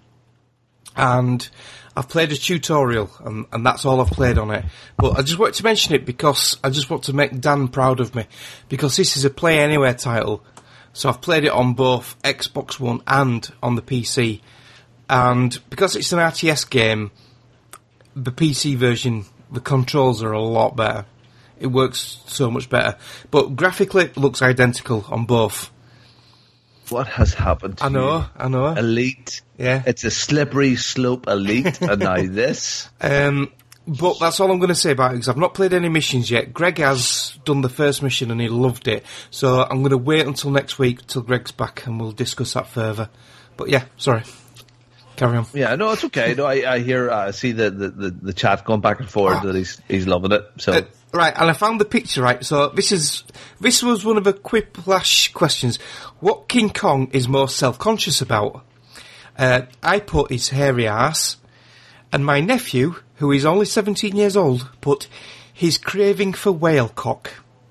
and I've played a tutorial, and, and that's all I've played on it. But I just wanted to mention it because I just want to make Dan proud of me, because this is a Play Anywhere title. So I've played it on both Xbox One and on the P C. And because it's an R T S game, the P C version, the controls are a lot better. It works so much better. But graphically, it looks identical on both. what has happened to I know, you? I know. Elite. Yeah. It's a slippery slope elite, and now this. Um, but that's all I'm going to say about it, because I've not played any missions yet. Greg has done the first mission and he loved it. So I'm going to wait until next week, till Greg's back, and we'll discuss that further. But yeah, sorry. Carry on. Yeah, no, it's okay. No, I, I hear, I uh, see the, the, the, the chat going back and forth Oh. that he's he's loving it. So Uh, right, and I found the picture, right, so this is this was one of the Quiplash questions. What King Kong is most self-conscious about? Uh, I put his hairy ass, and my nephew, who is only seventeen years old, put his craving for whale cock.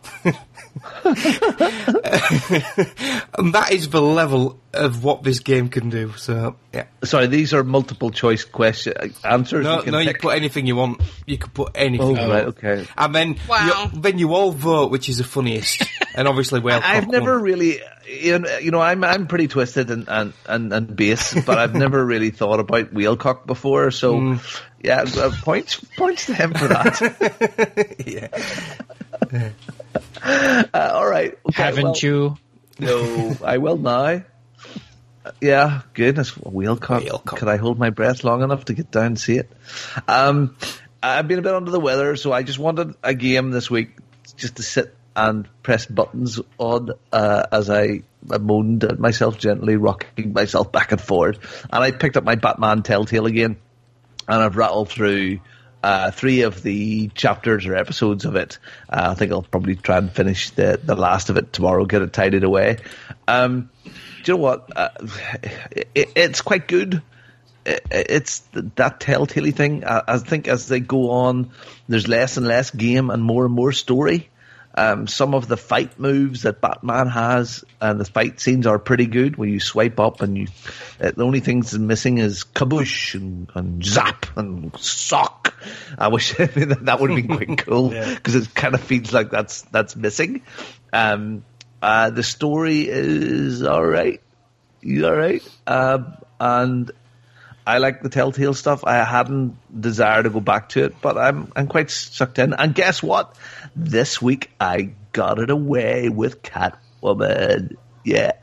And that is the level of what this game can do, so, yeah. sorry, these are multiple choice question answers. No, you can no, you pick. can put anything you want. You can put anything Oh, you right, want. okay. And then, Wow. you, then you all vote which is the funniest. And obviously, whale cock I've never won. really, you know, you know, I'm I'm pretty twisted and and and, and base, but I've never really thought about wheelcock before. So, Mm. yeah, uh, points points to him for that. Yeah. Uh, all right, okay, Haven't well, you? No, I will now. Uh, Yeah, goodness, wheelcock. Wheelcock. Could I hold my breath long enough to get down and see it? Um, I've been a bit under the weather, so I just wanted a game this week just to sit and press buttons on uh, as I moaned at myself gently, rocking myself back and forward. And I picked up my Batman Telltale again, and I've rattled through uh, three of the chapters or episodes of it. Uh, I think I'll probably try and finish the, the last of it tomorrow, get it tidied away. Um, do you know what? Uh, it, it's quite good. It, it's that Telltale thing. I, I think as they go on, there's less and less game and more and more story. Um, some of the fight moves that Batman has and the fight scenes are pretty good where you swipe up and you, uh, the only things missing is kaboosh and, and zap and sock. I wish that, that would have been quite cool because it kind of feels like that's, that's missing. Um, uh, the story is alright. He's alright. Um, and I like the Telltale stuff. I hadn't desired to go back to it, but I'm I'm quite sucked in. And guess what? This week I got it away with Catwoman. Yeah.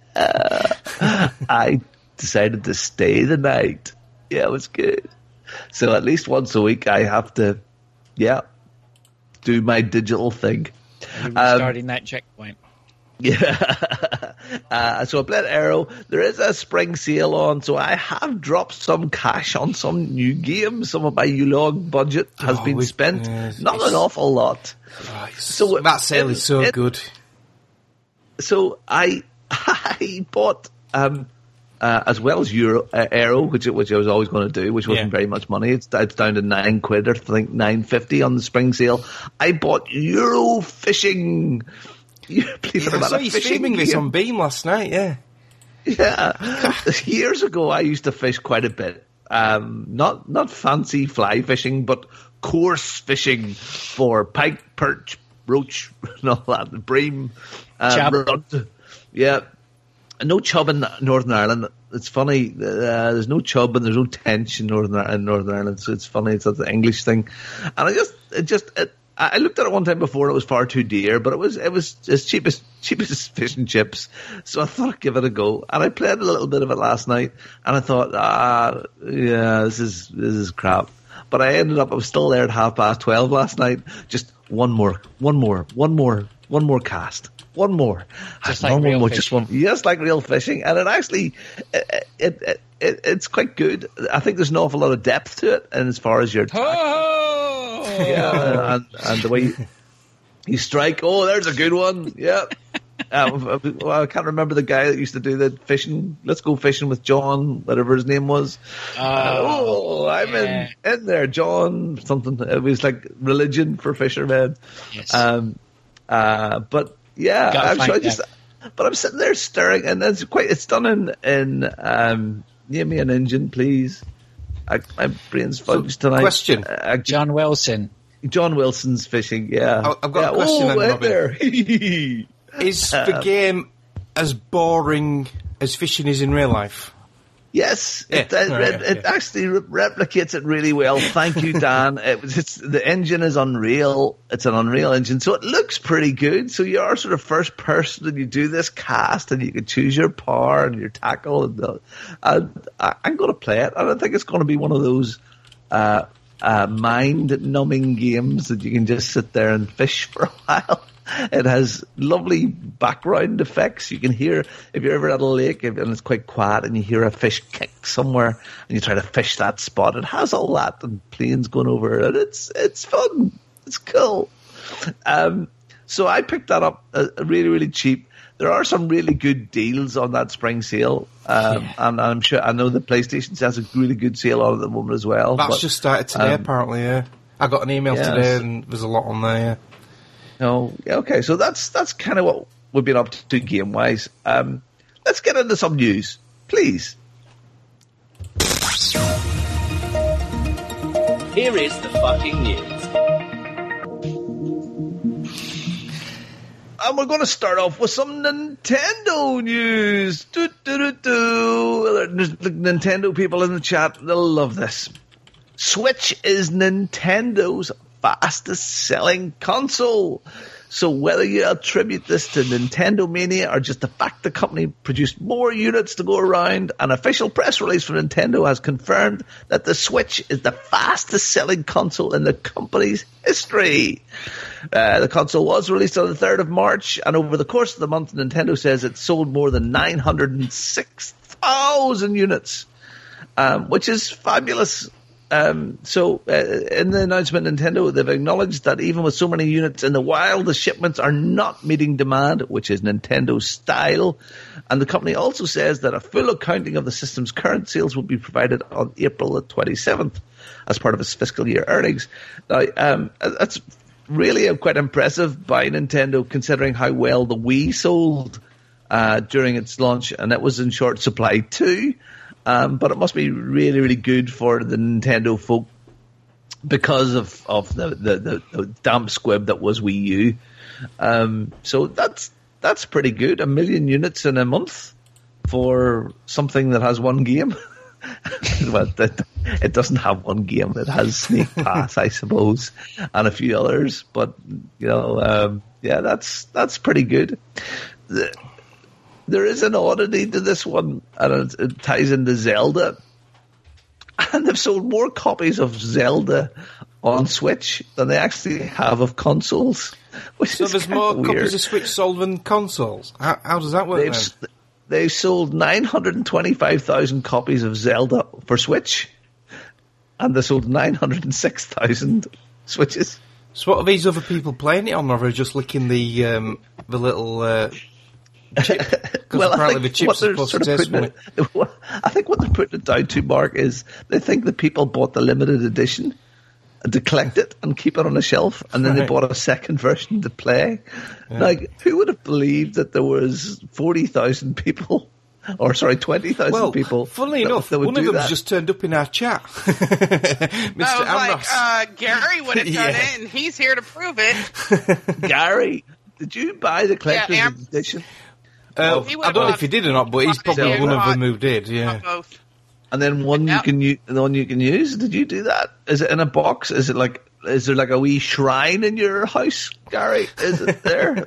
I decided to stay the night. Yeah, it was good. So at least once a week I have to, yeah, do my digital thing. You're Um, starting that checkpoint. Yeah. uh, so I played Arrow. There is a spring sale on, so I have dropped some cash on some new games. Some of my U-Log budget has Oh, been we- spent. yeah, Not it's- an awful lot. Right. So that sale it- is so it- good. So I I bought um, uh, as well as Euro, uh, Aero, which which I was always going to do, which wasn't Yeah. very much money. It's, it's down to nine quid, or I think nine fifty on the spring sale. I bought Euro Fishing. Believe it or I not, saw a you fishing streaming this game. on Beam last night, yeah. Yeah, years ago I used to fish quite a bit. Um, not not fancy fly fishing, but coarse fishing for pike, perch, roach, and all that. Bream, uh, Chub. rudd. Yeah, no chub in Northern Ireland. It's funny. Uh, there's no chub and there's no tench in Northern in Northern Ireland. So it's funny. It's the English thing, and I just it just it, I looked at it one time before and it was far too dear, but it was it was as cheap as cheap as fish and chips. So I thought I'd give it a go, and I played a little bit of it last night, and I thought, ah, yeah, this is this is crap. But I ended up I was still there at half past twelve last night. Just one more, one more, one more, one more cast, one more, Just And like one real more, fishing. just one, yes, like real fishing, and it actually it it, it it it's quite good. I think there's an awful lot of depth to it, and as far as your Oh! yeah, and, and the way you, you strike. Oh, there's a good one. Yeah. Uh, well, I can't remember the guy that used to do the fishing. Let's go fishing with John, whatever his name was. Uh, oh, I'm yeah. in in there, John. Something. It was like religion for fishermen. Yes. Um. Uh. But yeah, Gotta I'm find sure I just. But I'm sitting there staring, and it's quite. It's done in in. Um. Name me an engine, please. I, my brain's fudged tonight. question. Uh, John Wilson. John Wilson's fishing, yeah. I- I've got a yeah. question oh, then, in Robin. there. Is the game as boring as fishing is in real life? Yes, Yeah. it, it, Oh, it, yeah, it yeah. actually re- replicates it really well. Thank you, Dan. it was, it's, the engine is unreal. It's an Unreal Engine, so it looks pretty good. So you are sort of first person, and you do this cast, and you can choose your power and your tackle. And, the, and I, I'm going to play it, and I think it's going to be one of those uh, uh, mind-numbing games that you can just sit there and fish for a while. It has lovely background effects. You can hear, if you're ever at a lake and it's quite quiet and you hear a fish kick somewhere and you try to fish that spot, it has all that and planes going over it. It's it's fun. It's cool. Um, so I picked that up uh, really, really cheap. There are some really good deals on that spring sale. Um, Yeah. and I'm sure, I know the PlayStation has a really good sale on at the moment as well. That's but, just started today, um, apparently, yeah. I got an email yes. today and there's a lot on there, yeah. No, yeah, okay, so that's that's kind of what we've been up to game wise. Um, let's get into some news, please. Here is the fucking news. And we're going to start off with some Nintendo news. Do, do, do, do. There's the Nintendo people in the chat, they'll love this. Switch is Nintendo's fastest selling console. So whether you attribute this to Nintendo Mania or just the fact the company produced more units to go around, an official press release from Nintendo has confirmed that the Switch is the fastest selling console in the company's history. Uh, the console was released on the third of March, and over the course of the month, Nintendo says it sold more than nine hundred six thousand units, um, which is fabulous. Um, so, uh, in the announcement, Nintendo, they've acknowledged that even with so many units in the wild, the shipments are not meeting demand, which is Nintendo's style. And the company also says that a full accounting of the system's current sales will be provided on April the twenty-seventh as part of its fiscal year earnings. Now, um, that's really uh, quite impressive by Nintendo, considering how well the Wii sold uh, during its launch, and it was in short supply too. Um, but it must be really, really good for the Nintendo folk because of, of the, the, the, the damp squib that was Wii U. Um, so that's that's pretty good. A million units in a month for something that has one game. Well, it, it doesn't have one game. It has Snake Pass, I suppose, and a few others. But you know, um, yeah, that's that's pretty good. The, There is an oddity to this one, and it, it ties into Zelda. And they've sold more copies of Zelda on Switch than they actually have of consoles. Which So is there's kinda more weird. copies of Switch sold than consoles? How, how does that work They've, then? s- they've sold nine hundred twenty-five thousand copies of Zelda for Switch, and they sold nine hundred six thousand Switches. So what are these other people playing it on, or are they just licking the um, the little uh, Because well, apparently I the think chips what are they're supposed sort to of taste putting funny. it, I think what they're putting it down to, Mark, is they think that people bought the limited edition to collect it and keep it on a shelf, and then Right. they bought a second version to play. Yeah. Like, who would have believed that there was forty thousand people, or sorry, twenty thousand Well, people? funnily that, enough, that would one of do them that. just turned up in our chat. Mister I was Amras. like, uh, Gary would have done Yeah. it, and he's here to prove it. Gary, did you buy the collector's Yeah, Am- edition? Uh, He I would've don't know bought- if he did or not, but he's bought probably it, one of bought- them who did. Yeah. Not both. And then one Yep. you can use, the one you can use. Did you do that? Is it in a box? Is it like? Is there like a wee shrine in your house, Gary? Is it there?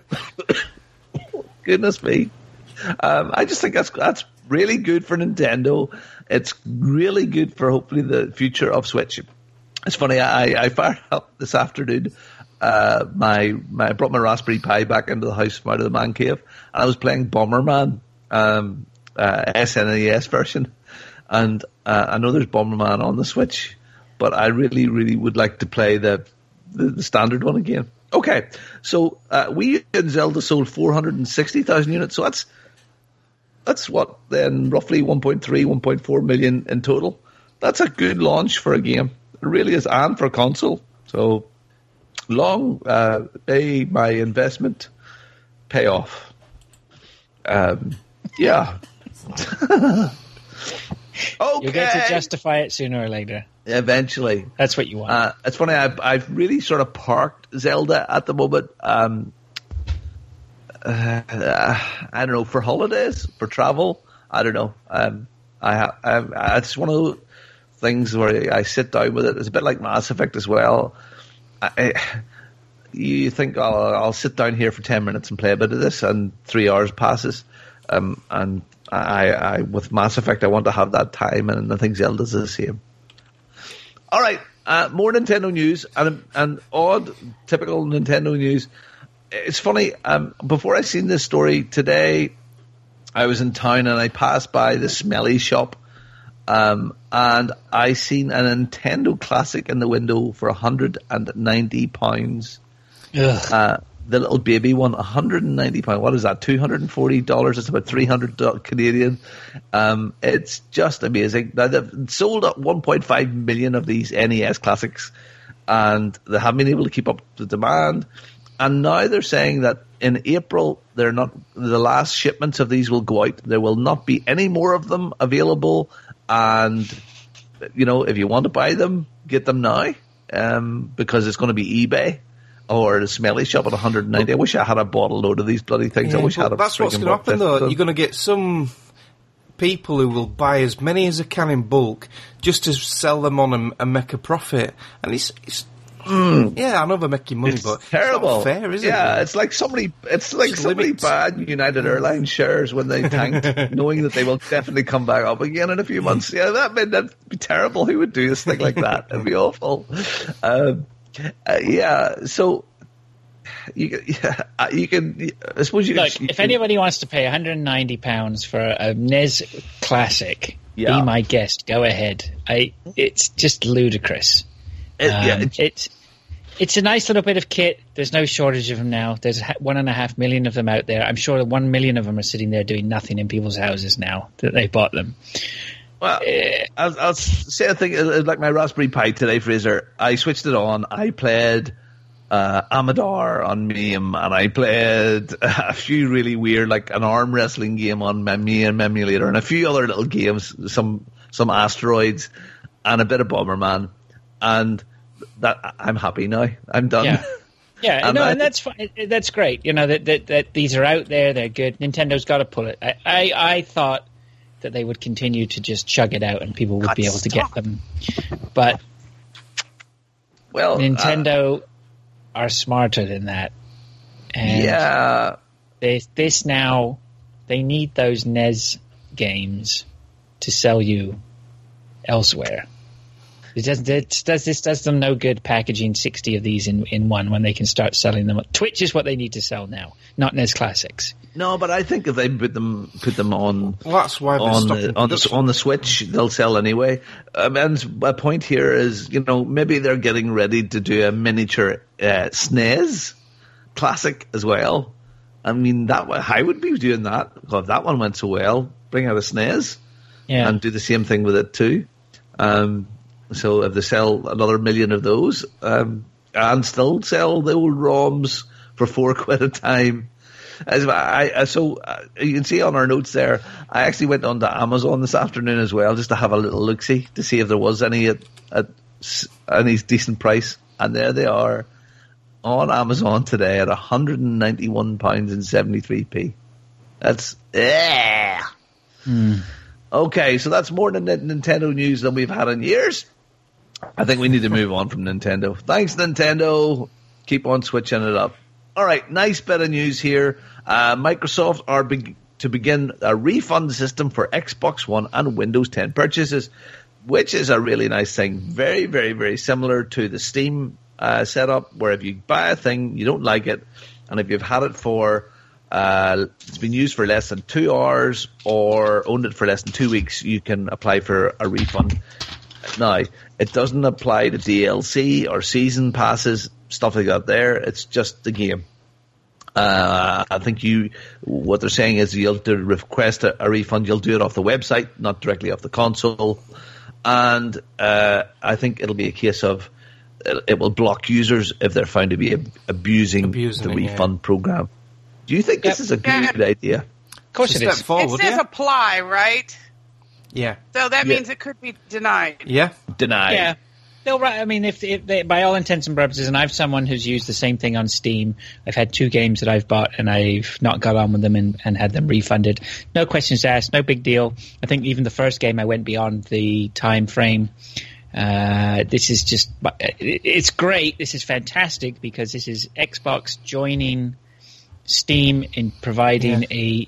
Goodness me! Um, I just think that's that's really good for Nintendo. It's really good for hopefully the future of Switch. It's funny. I I fired up this afternoon. Uh, my my I brought my Raspberry Pi back into the house from out of the man cave, and I was playing Bomberman. Um, uh, S N E S version, and uh, I know there's Bomberman on the Switch, but I really, really would like to play the the, the standard one again. Okay, so uh, we in Zelda sold four hundred sixty thousand units, so that's that's what then roughly one point three, one point four million in total. That's a good launch for a game. It really is, and for a console. So long uh, may my investment pay off. Um, yeah. Okay. You'll get to justify it sooner or later. Eventually. That's what you want. Uh, it's funny, I've, I've really sort of parked Zelda at the moment. Um, uh, I don't know, for holidays, for travel, I don't know. Um, I, ha- I, it's one of those things where I sit down with it. It's a bit like Mass Effect as well. I, I, you think, oh, I'll sit down here for ten minutes and play a bit of this, and three hours passes. Um, and I, I, with Mass Effect, I want to have that time, and I think Zelda's the same. All right, uh, more Nintendo news, and and odd, typical Nintendo news. It's funny, um, before I seen this story today, I was in town and I passed by the Smelly shop, um, and I seen a Nintendo Classic in the window for one hundred ninety pounds. Uh, the little baby one, one hundred ninety pounds. What is that? two hundred forty dollars. It's about three hundred Canadian. Um, it's just amazing. Now, they've sold up one point five million of these N E S classics, and they haven't been able to keep up the demand. And now they're saying that in April, they're not, the last shipments of these will go out. There will not be any more of them available. And, you know, if you want to buy them, get them now, um, because it's going to be eBay. Or the Smelly shop at one hundred ninety. I wish I had a bought a load of these bloody things. Yeah, I wish I had a that's what's going to happen, though. You're going to get some people who will buy as many as they can in bulk just to sell them on and, and make a profit. And it's, it's mm. yeah, I know they're making money, it's but terrible. It's not fair, is it? Yeah, it's like somebody. It's like It's somebody limits. bad United Airlines shares when they tanked, knowing that they will definitely come back up again in a few months. Yeah, that would that'd be terrible. Who would do this thing like that? It'd be awful. Um, uh, yeah, so. You, yeah, you can. I suppose you. Look, can, you if can, anybody wants to pay one hundred ninety pounds for a N E S Classic, Yeah. be my guest. Go ahead. I. It's just ludicrous. it, yeah, Um, it's, it's it's a nice little bit of kit. There's no shortage of them now. There's ha- one and a half million of them out there. I'm sure that one million of them are sitting there doing nothing in people's houses now that they bought them. well, I'll, I'll say a thing uh, like my Raspberry Pi today, Fraser. I switched it on. I played uh, Amador on Meme, and I played a few really weird, like an arm wrestling game on my Meme emulator, and a few other little games, some some asteroids, and a bit of Bomberman, and that I'm happy now. I'm done. Yeah. Yeah, And no, I- and that's fine. That's great. You know that, that that these are out there. They're good. Nintendo's got to pull it. I, I I thought that they would continue to just chug it out and people would God, be able to stop. get them, but Well, uh, Nintendo are smarter than that. And yeah. they, this now they need those N E S games to sell you elsewhere. It does, it does this does them no good packaging sixty of these in, in one when they can start selling them. Twitch is what they need to sell now, not N E S Classics. No, but I think if they put them put them on Well, that's why they're on stopping the, on the production. on the Switch, they'll sell anyway. Um, and my point here is, you know, maybe they're getting ready to do a miniature uh, S N E S Classic as well. I mean, that I would be doing that. If that one went so well, bring out a S N E S Yeah. and do the same thing with it too. Um, so if they sell another million of those, um, and still sell the old ROMs for four quid a time. As I, I, so uh, you can see on our notes there, I actually went on to Amazon this afternoon as well, just to have a little look-see to see if there was any at, at any decent price. And there they are on Amazon today at one hundred ninety-one pounds and seventy-three p. That's yeah. Hmm. Okay, so that's more than Nintendo news than we've had in years. I think we need to move on from Nintendo. Thanks, Nintendo. Keep on switching it up. All right, nice bit of news here. Uh, Microsoft are be- to begin a refund system for Xbox One and Windows ten purchases, which is a really nice thing. Very, very, very similar to the Steam uh, setup, where if you buy a thing, you don't like it, and if you've had it for, uh, it's been used for less than two hours or owned it for less than two weeks, you can apply for a refund. Now, it doesn't apply to D L C or season passes, stuff like that there. It's just the game. Uh, I think you, what they're saying is you'll have to request a, a refund. You'll do it off the website, not directly off the console. And uh, I think it'll be a case of it, it will block users if they're found to be ab- abusing, Abusing the it, refund yeah. program. Do you think Yep. this is a good idea? Of course It's it a is. step forward, it says yeah. apply, right? Yeah. So that Yeah. means it could be denied. Yeah. Denied. Yeah. They'll right. I mean, if, if they, by all intents and purposes, and I've someone who's used the same thing on Steam. I've had two games that I've bought and I've not got on with them and, and had them refunded. No questions asked. No big deal. I think even the first game I went beyond the time frame. Uh, this is just, it's great. This is fantastic because this is Xbox joining Steam in providing a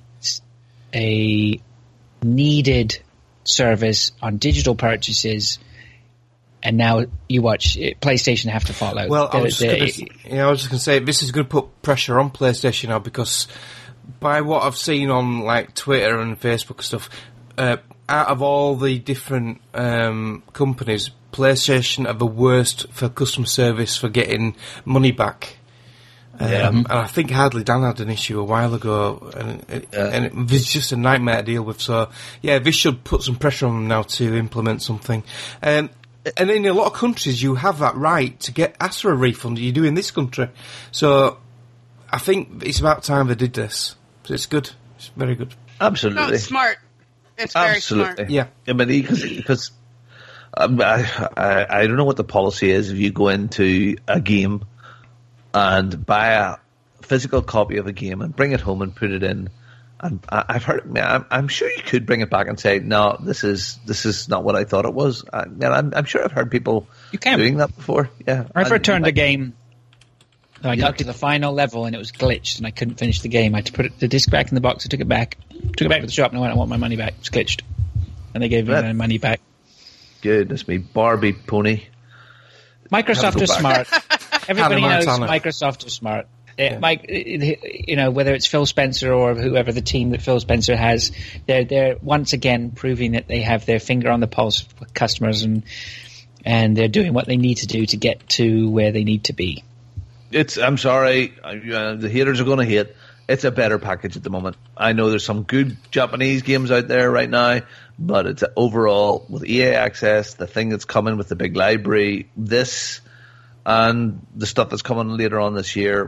a needed service on digital purchases. And now you watch it, PlayStation have to follow. Well, I The- was just the- gonna, yeah, I was just going to say this is going to put pressure on PlayStation now because by what I've seen on like Twitter and Facebook and stuff, uh, out of all the different um, companies, PlayStation are the worst for customer service for getting money back. Um, Yeah. And I think Hardly Dan had an issue a while ago, and it, Yeah. and it was just a nightmare to deal with. So, yeah, this should put some pressure on them now to implement something. Um, and in a lot of countries, you have that right to get asked for a refund. You do in this country, so I think it's about time they did this. So it's good. It's very good. Absolutely. No, it's smart. It's very Absolutely. smart. Yeah. I mean, because because um, I, I I don't know what the policy is if you go into a game and buy a physical copy of a game and bring it home and put it in. And I, I've heard, I'm, I'm sure you could bring it back and say, no, this is this is not what I thought it was. I, and I'm, I'm sure I've heard people You can. doing that before. Yeah, I've And, returned like, a game. I got to the final level and it was glitched and I couldn't finish the game. I had to put it, the disc back in the box. I took it back, took it back to the shop and I went, I want my money back. It was glitched, and they gave me Right. my money back. Goodness me, Barbie pony. Microsoft go is back. smart. Everybody Hannah knows Montana. Microsoft is smart. Uh, Mike, you know, whether it's Phil Spencer or whoever the team that Phil Spencer has, they're they're once again proving that they have their finger on the pulse with customers and and they're doing what they need to do to get to where they need to be. It's. I'm sorry, uh, the haters are going to hate. It's a better package at the moment. I know there's some good Japanese games out there right now, but it's overall with E A Access, the thing that's coming with the big library, this, and the stuff that's coming later on this year.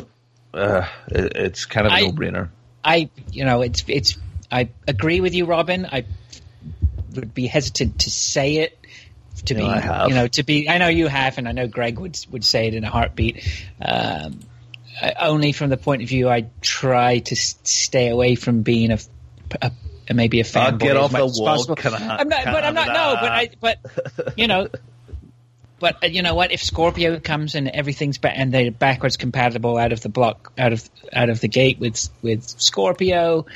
Uh, it, it's kind of a I- no-brainer. I, you know, it's it's. I agree with you, Robin. I would be hesitant to say it. To No, be, I have. you know, to be. I know you have, and I know Greg would would say it in a heartbeat. Um, I, only from the point of view, I try to s- stay away from being a, a, a maybe a Oh, fanboy get as off much the as wall, possible. Canada, I'm not, but I'm not. No, but I, but you know. But uh, you know what? If Scorpio comes and everything's ba- and they're backwards compatible out of the block, out of out of the gate with with Scorpio,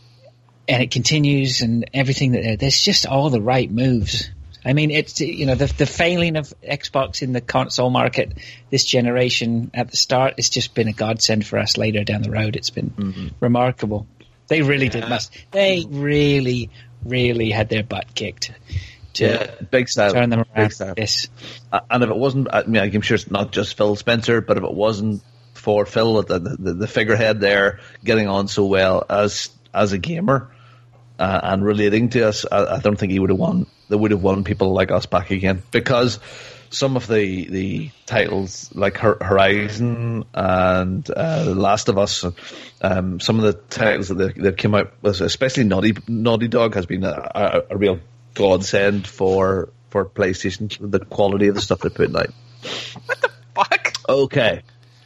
and it continues and everything that there's just all the right moves. I mean, it's you know the the failing of Xbox in the console market this generation at the start, it's just been a godsend for us later down the road. It's been Mm-hmm. remarkable. They really did must. They really, really had their butt kicked to Yeah, big style. turn them Big around. style. Yes. Uh, and if it wasn't, I mean, I'm sure it's not just Phil Spencer, but if it wasn't for Phil, the, the the figurehead there, getting on so well as as a gamer uh, and relating to us. I, I don't think he would have won. They would have won people like us back again, because some of the the titles like Horizon and uh, The Last of Us, um, some of the titles that they, that came out with, especially Naughty Naughty Dog, has been a, a, a real godsend for for PlayStation. The quality of the stuff they're putting out. What the fuck? Okay.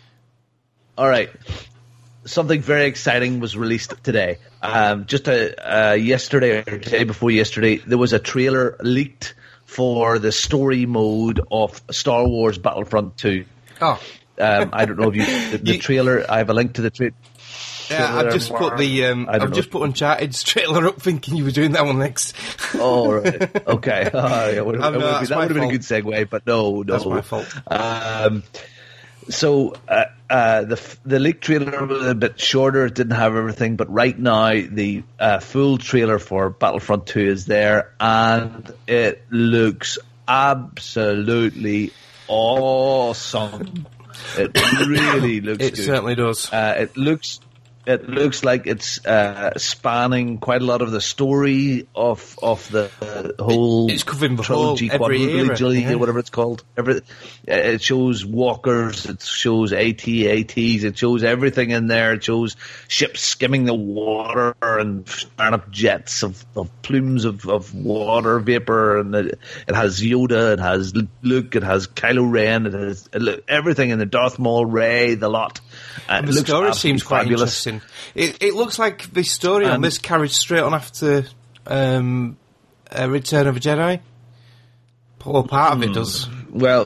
All right. Something very exciting was released today. Um, just a, uh, yesterday or the day before yesterday, there was a trailer leaked for the story mode of Star Wars Battlefront two. Oh. Um, I don't know if you the, the you, trailer. I have a link to the trailer. Yeah, I've just put the um, I've know. just put Uncharted's trailer up, thinking you were doing that one next. Oh, right. Okay. Uh, yeah, would, no, would be, that would have been a good segue, but no, no. That's my fault. Um, so uh, uh, the the leaked trailer was a bit shorter. It didn't have everything, but right now the uh, full trailer for Battlefront two is there, and it looks absolutely awesome. It really looks it good. It certainly does. Uh, it looks... It looks like it's uh, spanning quite a lot of the story of of the uh, whole it's covering the trilogy, whole, every era, trilogy, yeah. whatever it's called. Every, it shows walkers, it shows AT ATs, it shows everything in there. It shows ships skimming the water and firing up jets of, of plumes of, of water vapor, and it, it has Yoda, it has Luke, it has Kylo Ren, it has it, everything in the Darth Maul, Rey, the lot. Uh, and the it looks story seems quite fabulous. interesting. It, it looks like the story um, on this carried straight on after um, uh, Return of a Jedi. Well, part of it does. Well,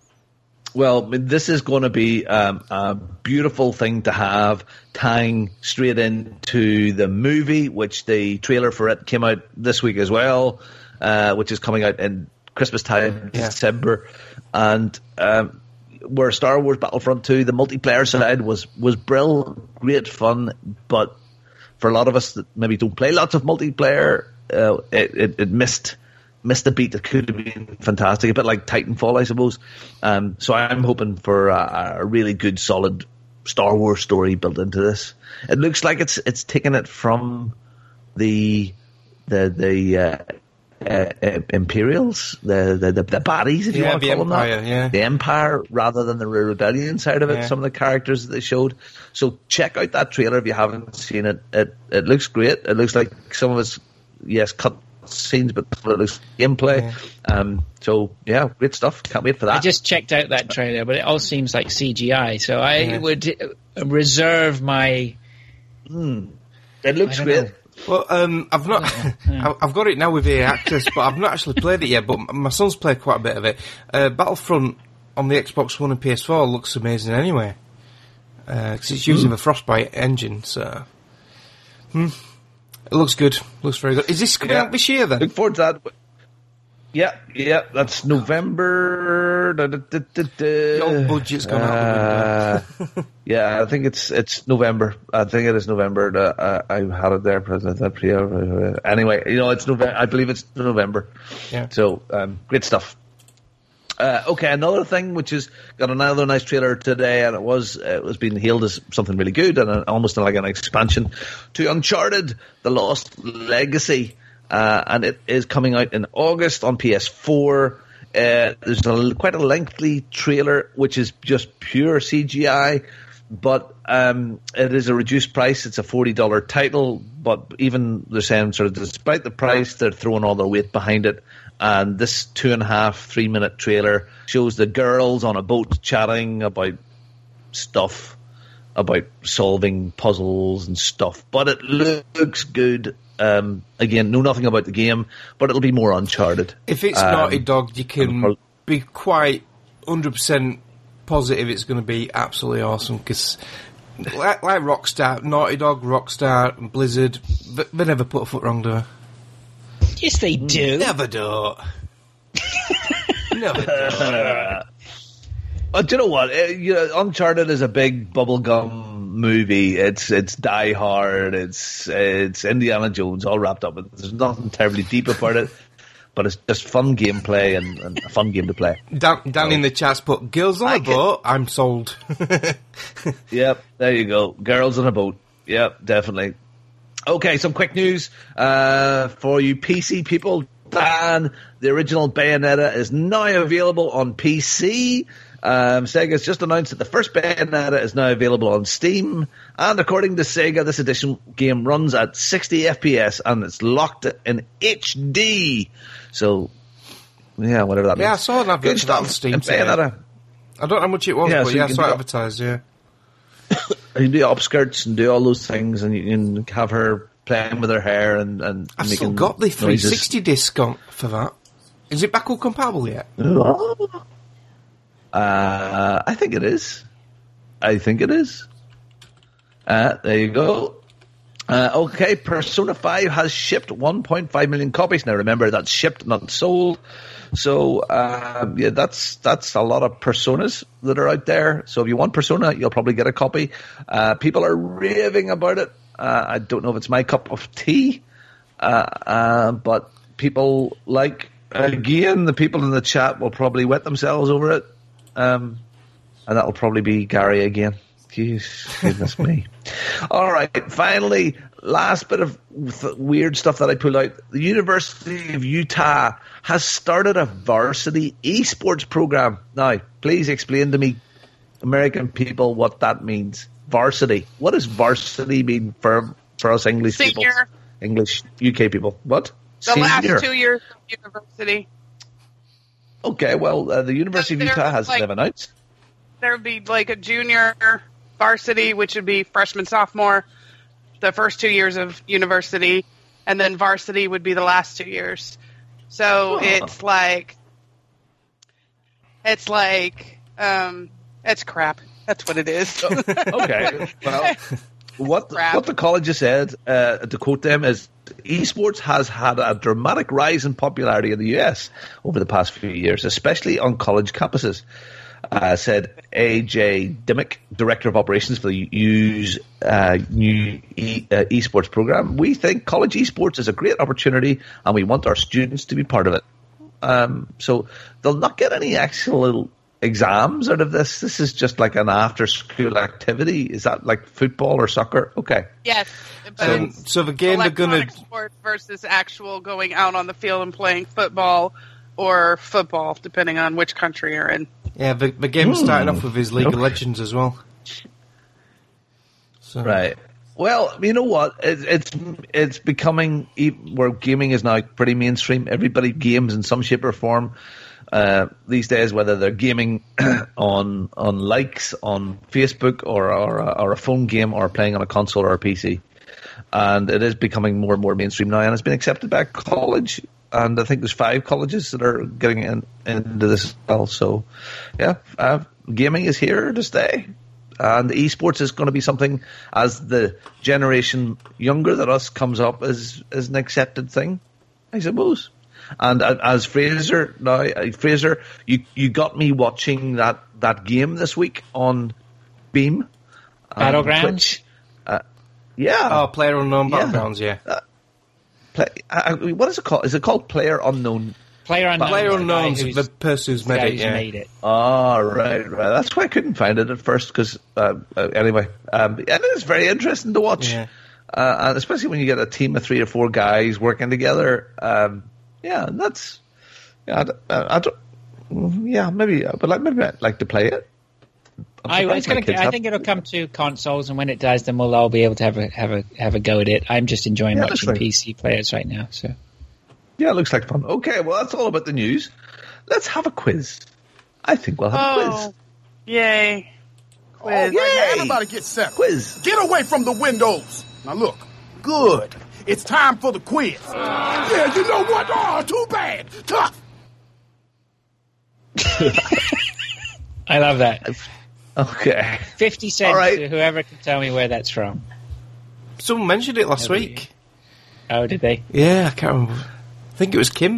well, this is going to be um, a beautiful thing to have, tying straight into the movie, which the trailer for it came out this week as well, uh, which is coming out in Christmas time, yeah. December, and. Um, Where Star Wars Battlefront two, the multiplayer side was was brill, great fun, but for a lot of us that maybe don't play lots of multiplayer, uh, it, it, it missed missed a beat. It could have been fantastic, a bit like Titanfall, I suppose. Um, so I'm hoping for a, a really good, solid Star Wars story built into this. It looks like it's it's taking it from the the the. Uh, Uh, uh, Imperials, the, the the the baddies, if you yeah, want to call Empire, them that, yeah. the Empire, rather than the Rebellion side of it. Yeah. Some of the characters that they showed. So check out that trailer if you haven't seen it. It it looks great. It looks like some of it's yes cut scenes, but it looks gameplay. Yeah. Um. So yeah, great stuff. Can't wait for that. I just checked out that trailer, but it all seems like C G I. So I yeah. would reserve my. Mm. It looks great. Know. Well, um, I've not, yeah. I've got it now with E A Access, but I've not actually played it yet, but my son's played quite a bit of it. Uh, Battlefront on the Xbox One and P S four looks amazing anyway, because uh, it's using mm. the Frostbite engine, so... Hmm. It looks good, looks very good. Is this coming yeah. out this year then? Look forward to that. Yeah, yeah, that's November. Da, da, da, da, da. Your budget's gone uh, out the window. Yeah, I think it's it's November. I think it is November. Uh, I had it there. Anyway, you know, it's November. I believe it's November. Yeah. So, um, great stuff. Uh, okay, another thing which has got another nice trailer today, and it was it was being hailed as something really good and uh, almost like an expansion to Uncharted: The Lost Legacy. Uh, and it is coming out in August on P S four. Uh, there's a, quite a lengthy trailer, which is just pure C G I, but um, it is a reduced price. It's a forty dollars title, but even they're saying sort of despite the price, they're throwing all their weight behind it. And this two and a half, three minute trailer shows the girls on a boat chatting about stuff, about solving puzzles and stuff. But it looks good. Um, again, know nothing about the game, but it'll be more Uncharted. If it's um, Naughty Dog, you can be quite one hundred percent positive it's going to be absolutely awesome, because like, like Rockstar, Naughty Dog, Rockstar, and Blizzard, they never put a foot wrong, do they? Yes, they do. Never do. Never do. Uh, do you know what? Uh, you know, Uncharted is a big bubblegum movie. It's it's Die Hard. It's it's Indiana Jones all wrapped up. There's nothing terribly deep about it. but it's just fun gameplay and, and a fun game to play. Dan, Dan So- in the chat's put girls on I a can- boat. I'm sold. Yep, there you go. Girls on a boat. Yep, definitely. Okay, some quick news uh, for you P C people. Dan, the original Bayonetta is now available on P C. Um, Sega's just announced that the first Bayonetta is now available on Steam. And according to Sega, this edition game runs at sixty F P S and it's locked in H D. So, yeah, whatever that means. Yeah, I saw an advert Good for that on stuff. Steam And today. Bayonetta. I don't know how much it was, Yeah, but so you yeah, I can saw do it it. advertised, yeah. You do upskirts and do all those things, and you can have her playing with her hair and, and I've making still got the three noises. sixty disc on for that. Is it backward compatible yet? Uh, I think it is. I think it is. Uh, there you go. Uh, okay, Persona five has shipped one point five million copies. Now remember, that's shipped, not sold. So, uh, yeah, that's that's a lot of Personas that are out there. So if you want Persona, you'll probably get a copy. Uh, people are raving about it. Uh, I don't know if it's my cup of tea, uh, uh, but people like, again, the people in the chat will probably wet themselves over it. Um, and that'll probably be Gary again. Jeez, goodness me. All right, finally, last bit of th- weird stuff that I pulled out. The University of Utah has started a varsity esports program. Now, please explain to me, American people, what that means. Varsity. What does varsity mean for for us English people? Senior. English U K people. What? The Senior. last two years of university. Okay, well, uh, the University of There Utah was, has like- never announced. There would be like a junior varsity, which would be freshman, sophomore, the first two years of university, and then varsity would be the last two years. So Huh. it's like, it's like, um, it's crap. That's what it is. Okay, well, what the, Crap. what the college has said, uh, to quote them, is esports has had a dramatic rise in popularity in the U S over the past few years, especially on college campuses. Uh, said A J Dimmick, Director of Operations for the U's uh, new e- uh, esports program. We think college esports is a great opportunity and we want our students to be part of it. Um, so they'll not get any actual exams out of this. This is just like an after-school activity. Is that like football or soccer? Okay. Yes. But Um, it's so the game they're going electronic to... sport versus actual going out on the field and playing football or football, depending on which country you're in. Yeah, the, the game started off with his League of Okay. Legends as well. So, Right. Well, you know what? It's it's, it's becoming e- where gaming is now pretty mainstream. Everybody games in some shape or form uh, these days, whether they're gaming on on likes on Facebook or or a, or a phone game or playing on a console or a P C. And it is becoming more and more mainstream now, and it's been accepted by college. And I think there's five colleges that are getting in, into this as well. So, yeah, uh, gaming is here to stay. And esports is going to be something, as the generation younger than us comes up, as, as an accepted thing, I suppose. And uh, as Fraser, now, uh, Fraser, you, you got me watching that, that game this week on Beam. on Battlegrounds? Twitch. Uh, yeah. Oh, Player Unknown Yeah. Battlegrounds, yeah. Play, uh, what is it called? Is it called Player Unknown? Player unknown. Player the guy Unknown's who's- the person who's the made guy it, who's yeah. made it. Oh, right, right. That's why I couldn't find it at first, because, uh, uh, anyway, um, and it's very interesting to watch. Yeah. Uh, and especially when you get a team of three or four guys working together. Um, yeah, that's, yeah, I, d- uh, I don't, yeah, maybe, but like, maybe I'd like to play it. I'm I, surprised it's my gonna, kids I have- think it'll come to consoles, and when it does, then we'll all be able to have a have a have a go at it. I'm just enjoying Yeah, that's watching right. P C players right now. So Yeah, it looks like fun. Okay, well, that's all about the news. Let's have a quiz. I think we'll have a quiz. Oh, yay. All right, Quiz. now everybody get set. Quiz. Get away from the windows. Now look, good. It's time for the quiz. Yeah, you know what? Oh, too bad. Tough. I love that. Okay. Fifty cents All right. to whoever can tell me where that's from. Someone mentioned it last Every- week. Oh, did they? Yeah, I can't remember. I think it was Kim.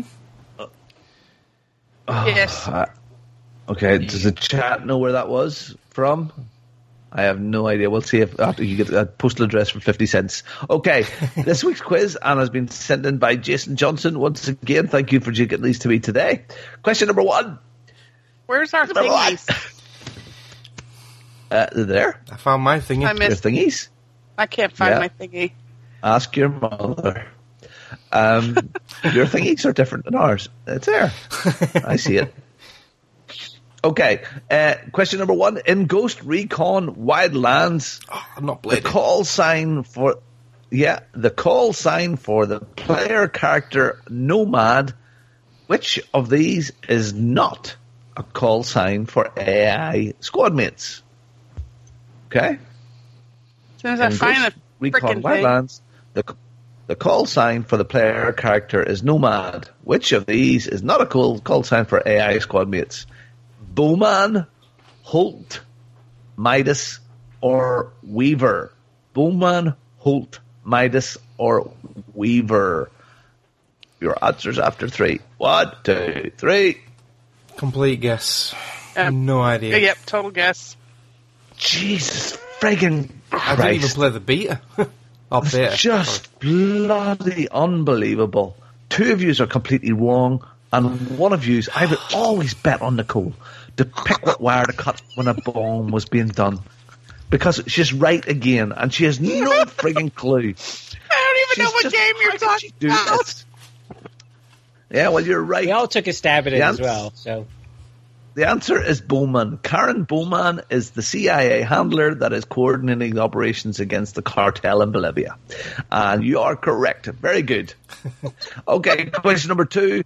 Yes. Uh, okay, does the chat know where that was from? I have no idea. We'll see if after you get a postal address for fifty cents. Okay, this week's quiz, Anna, has been sent in by Jason Johnson. Once again, thank you for getting these to me today. Question number one. Where's our Number thingies? Uh, they're there. I found my thingy. I Your missed. thingies. I can't find Yeah. my thingy. Ask your mother. Um, your thingies are different than ours. It's there. I see it. Okay. Uh, question number one. In Ghost Recon Wildlands, Oh, I'm not the played it. call sign for yeah, the call sign for the player character Nomad, which of these is not a call sign for A I squad mates? Okay. As soon as I In find Ghost the Recon frickin' thing. Wildlands, the the call sign for the player character is Nomad. Which of these is not a call call sign for A I squad mates? Bowman, Holt, Midas, or Weaver? Bowman, Holt, Midas, or Weaver? Your answers after three. One, two, three. Complete guess. Um, no idea. Yep, total guess. Jesus friggin' I didn't even Christ. play the beta. Or beta. It's just bloody unbelievable. Two of yous are completely wrong, and one of yous, I would always bet on Nicole to pick what wire to cut when a bomb was being done. Because she's right again, and she has no friggin' clue. I don't even know She's what just- game how you're did talking she do about. this? Yeah, well, you're right. We all took a stab at it The as ans- well. So The answer is Bowman. Karen Bowman is the C I A handler that is coordinating the operations against the cartel in Bolivia. And you are correct. Very good. Okay, question number two.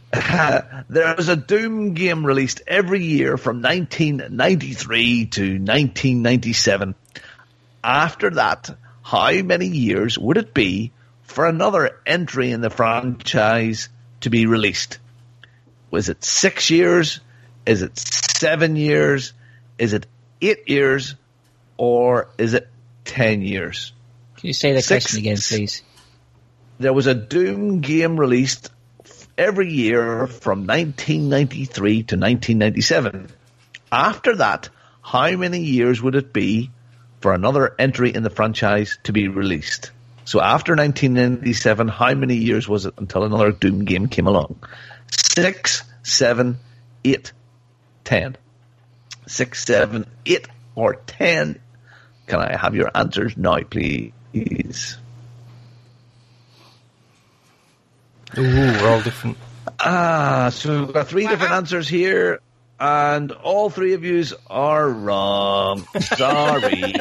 There is a Doom game released every year from nineteen ninety-three to nineteen ninety-seven. After that, how many years would it be for another entry in the franchise to be released? Was it six years? Is it seven years? Is it eight years? Or is it ten years? can you say the Six- question again, please? There was a Doom game released every year from nineteen ninety-three to nineteen ninety-seven. After that, how many years would it be for another entry in the franchise to be released? So after nineteen ninety-seven, how many years was it until another Doom game came along? Six, seven, eight, ten. Six, seven, eight, or ten. Can I have your answers now, please? Ooh, we're all different. Ah, so we've got three different answers here, and all three of yous are wrong. Sorry.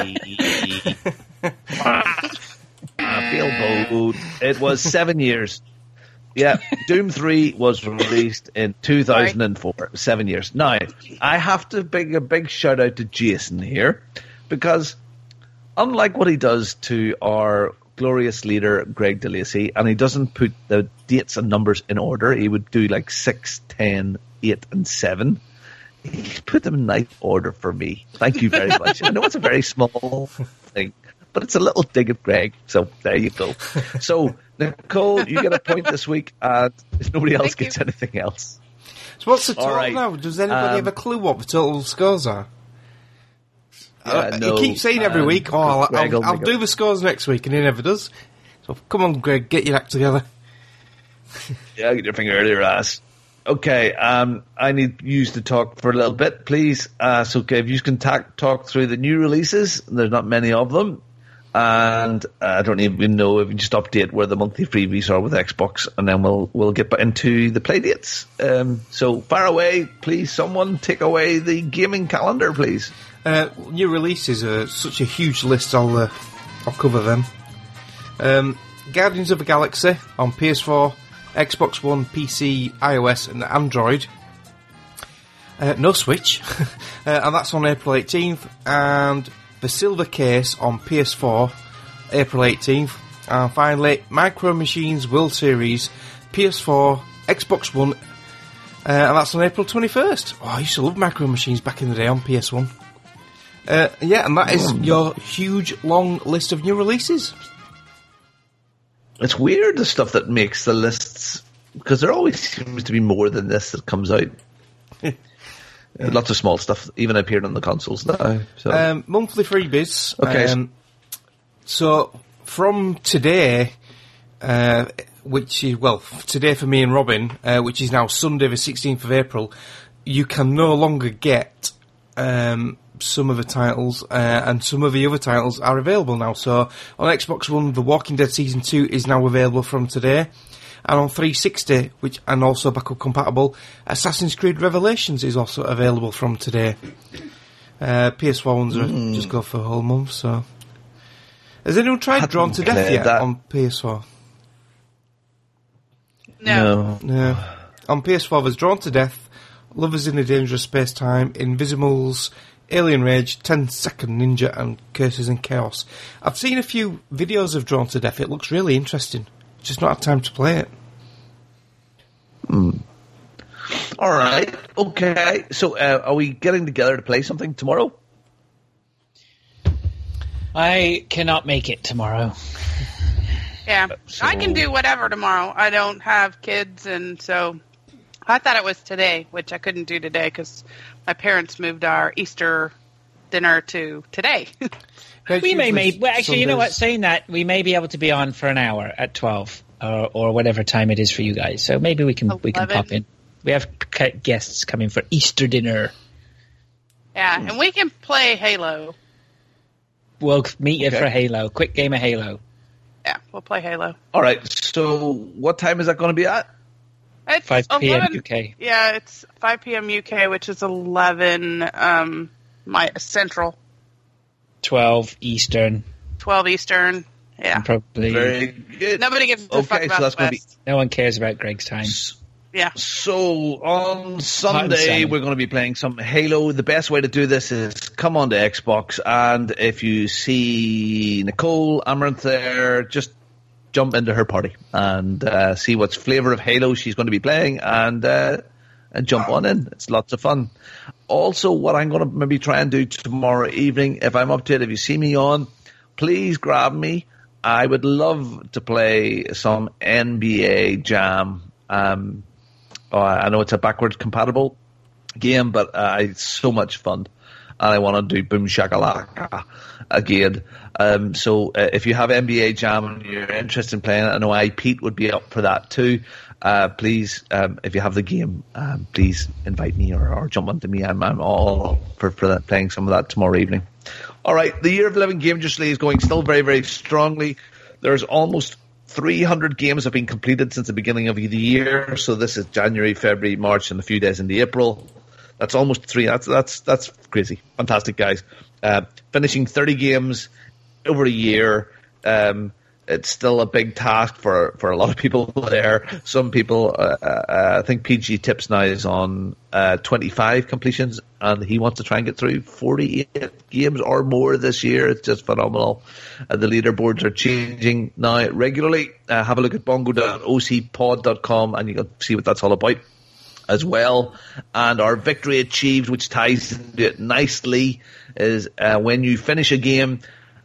I feel bold. It was seven years. Yeah, Doom three was released in two thousand four. Seven years. Now, I have to big a big shout out to Jason here, because unlike what he does to our glorious leader, Greg DeLacy, and he doesn't put the dates and numbers in order, he would do like six, ten, eight, and seven. He put them in nice order for me. Thank you very much. I know it's a very small thing, but it's a little dig at Greg. So there you go. So, Nicole, you get a point this week, and nobody else Thank gets you. anything else. So what's the All total right. now? Does anybody Um, have a clue what the total scores are? Yeah, Uh, no, he keeps saying every um, week, oh, I'll, Greg will I'll, I'll make do it. the scores next week, and he never does. So come on, Greg, get your act together. Yeah, get your finger out of your ass. Okay, um, I need you to talk for a little bit, please. Uh, so, okay, if you can ta- talk through the new releases, there's not many of them. And uh, I don't even know if you just update where the monthly freebies are with Xbox, and then we'll we'll get into the play dates. Um, so, far away, please, someone take away the gaming calendar, please. Uh, new releases are such a huge list, I'll, uh, I'll cover them. Um, Guardians of the Galaxy on P S four, Xbox One, P C, iOS and Android. Uh, no Switch. uh, and that's on April eighteenth. And The Silver Case on P S four, April eighteenth. And finally, Micro Machines World Series, P S four, Xbox One, uh, and that's on April twenty-first. Oh, I used to love Micro Machines back in the day on P S one. Uh, yeah, and that is your huge, long list of new releases. It's weird, the stuff that makes the lists, because there always seems to be more than this that comes out. Yeah. Lots of small stuff, even appeared on the consoles now. So. Um, monthly freebies. Okay. Um, so from today, uh, which is, well, today for me and Robin, uh, which is now Sunday the sixteenth of April, you can no longer get um, some of the titles, uh, and some of the other titles are available now. So on Xbox One, The Walking Dead Season two is now available from today. And on three sixty, which and also backward compatible, Assassin's Creed Revelations is also available from today. Uh, P S four ones are mm. just go for a whole month. So, has anyone tried Drawn to Death yet that. on P S four? No. No. On P S four, there's Drawn to Death, Lovers in a Dangerous Space-Time, Invisibles, Alien Rage, ten second Ninja, and Curses and Chaos. I've seen a few videos of Drawn to Death. It looks really interesting. Just not had time to play it. Mm. All right. Okay. So, uh, are we getting together to play something tomorrow? I cannot make it tomorrow. Yeah, so, I can do whatever tomorrow. I don't have kids, and so I thought it was today, which I couldn't do today because my parents moved our Easter dinner to today. We may, may well, actually, Sundays. You know what? Saying that, we may be able to be on for an hour at twelve, or, or whatever time it is for you guys. So maybe we can eleven we can pop in. We have guests coming for Easter dinner. Yeah, and we can play Halo. We'll meet you okay. for Halo. Quick game of Halo. Yeah, we'll play Halo. All right. So, what time is that going to be at? It's five p.m. eleven, U K. Yeah, it's five p.m. U K, which is eleven um, my Central. twelve Eastern. twelve Eastern, yeah. And probably. Very good. Nobody gives a okay, fuck about so that's the West. Be... No one cares about Greg's time. Yeah. So, on Sunday, we're going to be playing some Halo. The best way to do this is come on to Xbox, and if you see Nicole Amaranth there, just jump into her party and uh, see what flavour of Halo she's going to be playing, and uh, and jump on in. It's lots of fun. Also, what I'm going to maybe try and do tomorrow evening, if I'm up to it, if you see me on, please grab me. I would love to play some N B A Jam. Um, oh, I know it's a backwards compatible game, but uh, it's so much fun. And I want to do Boom Shakalaka again. Um, so uh, if you have N B A Jam and you're interested in playing it, I know I, Pete, would be up for that too. Uh, please, um, if you have the game, um, please invite me or, or jump onto me. I'm, I'm all for, for that, playing some of that tomorrow evening. All right, the Year of Living Game Industry is going still very, very strongly. There's almost three hundred games have been completed since the beginning of the year. So this is January, February, March, and a few days into April. That's almost three. That's that's that's crazy. Fantastic, guys. Uh, finishing thirty games over a year. Um, it's still a big task for, for a lot of people there. Some people, uh, uh, I think P G Tips now is on uh, twenty-five completions, and he wants to try and get through forty-eight games or more this year. It's just phenomenal. Uh, the leaderboards are changing now regularly. Uh, have a look at bongo dot o c pod dot com and you can see what that's all about as well. And our victory achieved, which ties into it nicely, is uh, when you finish a game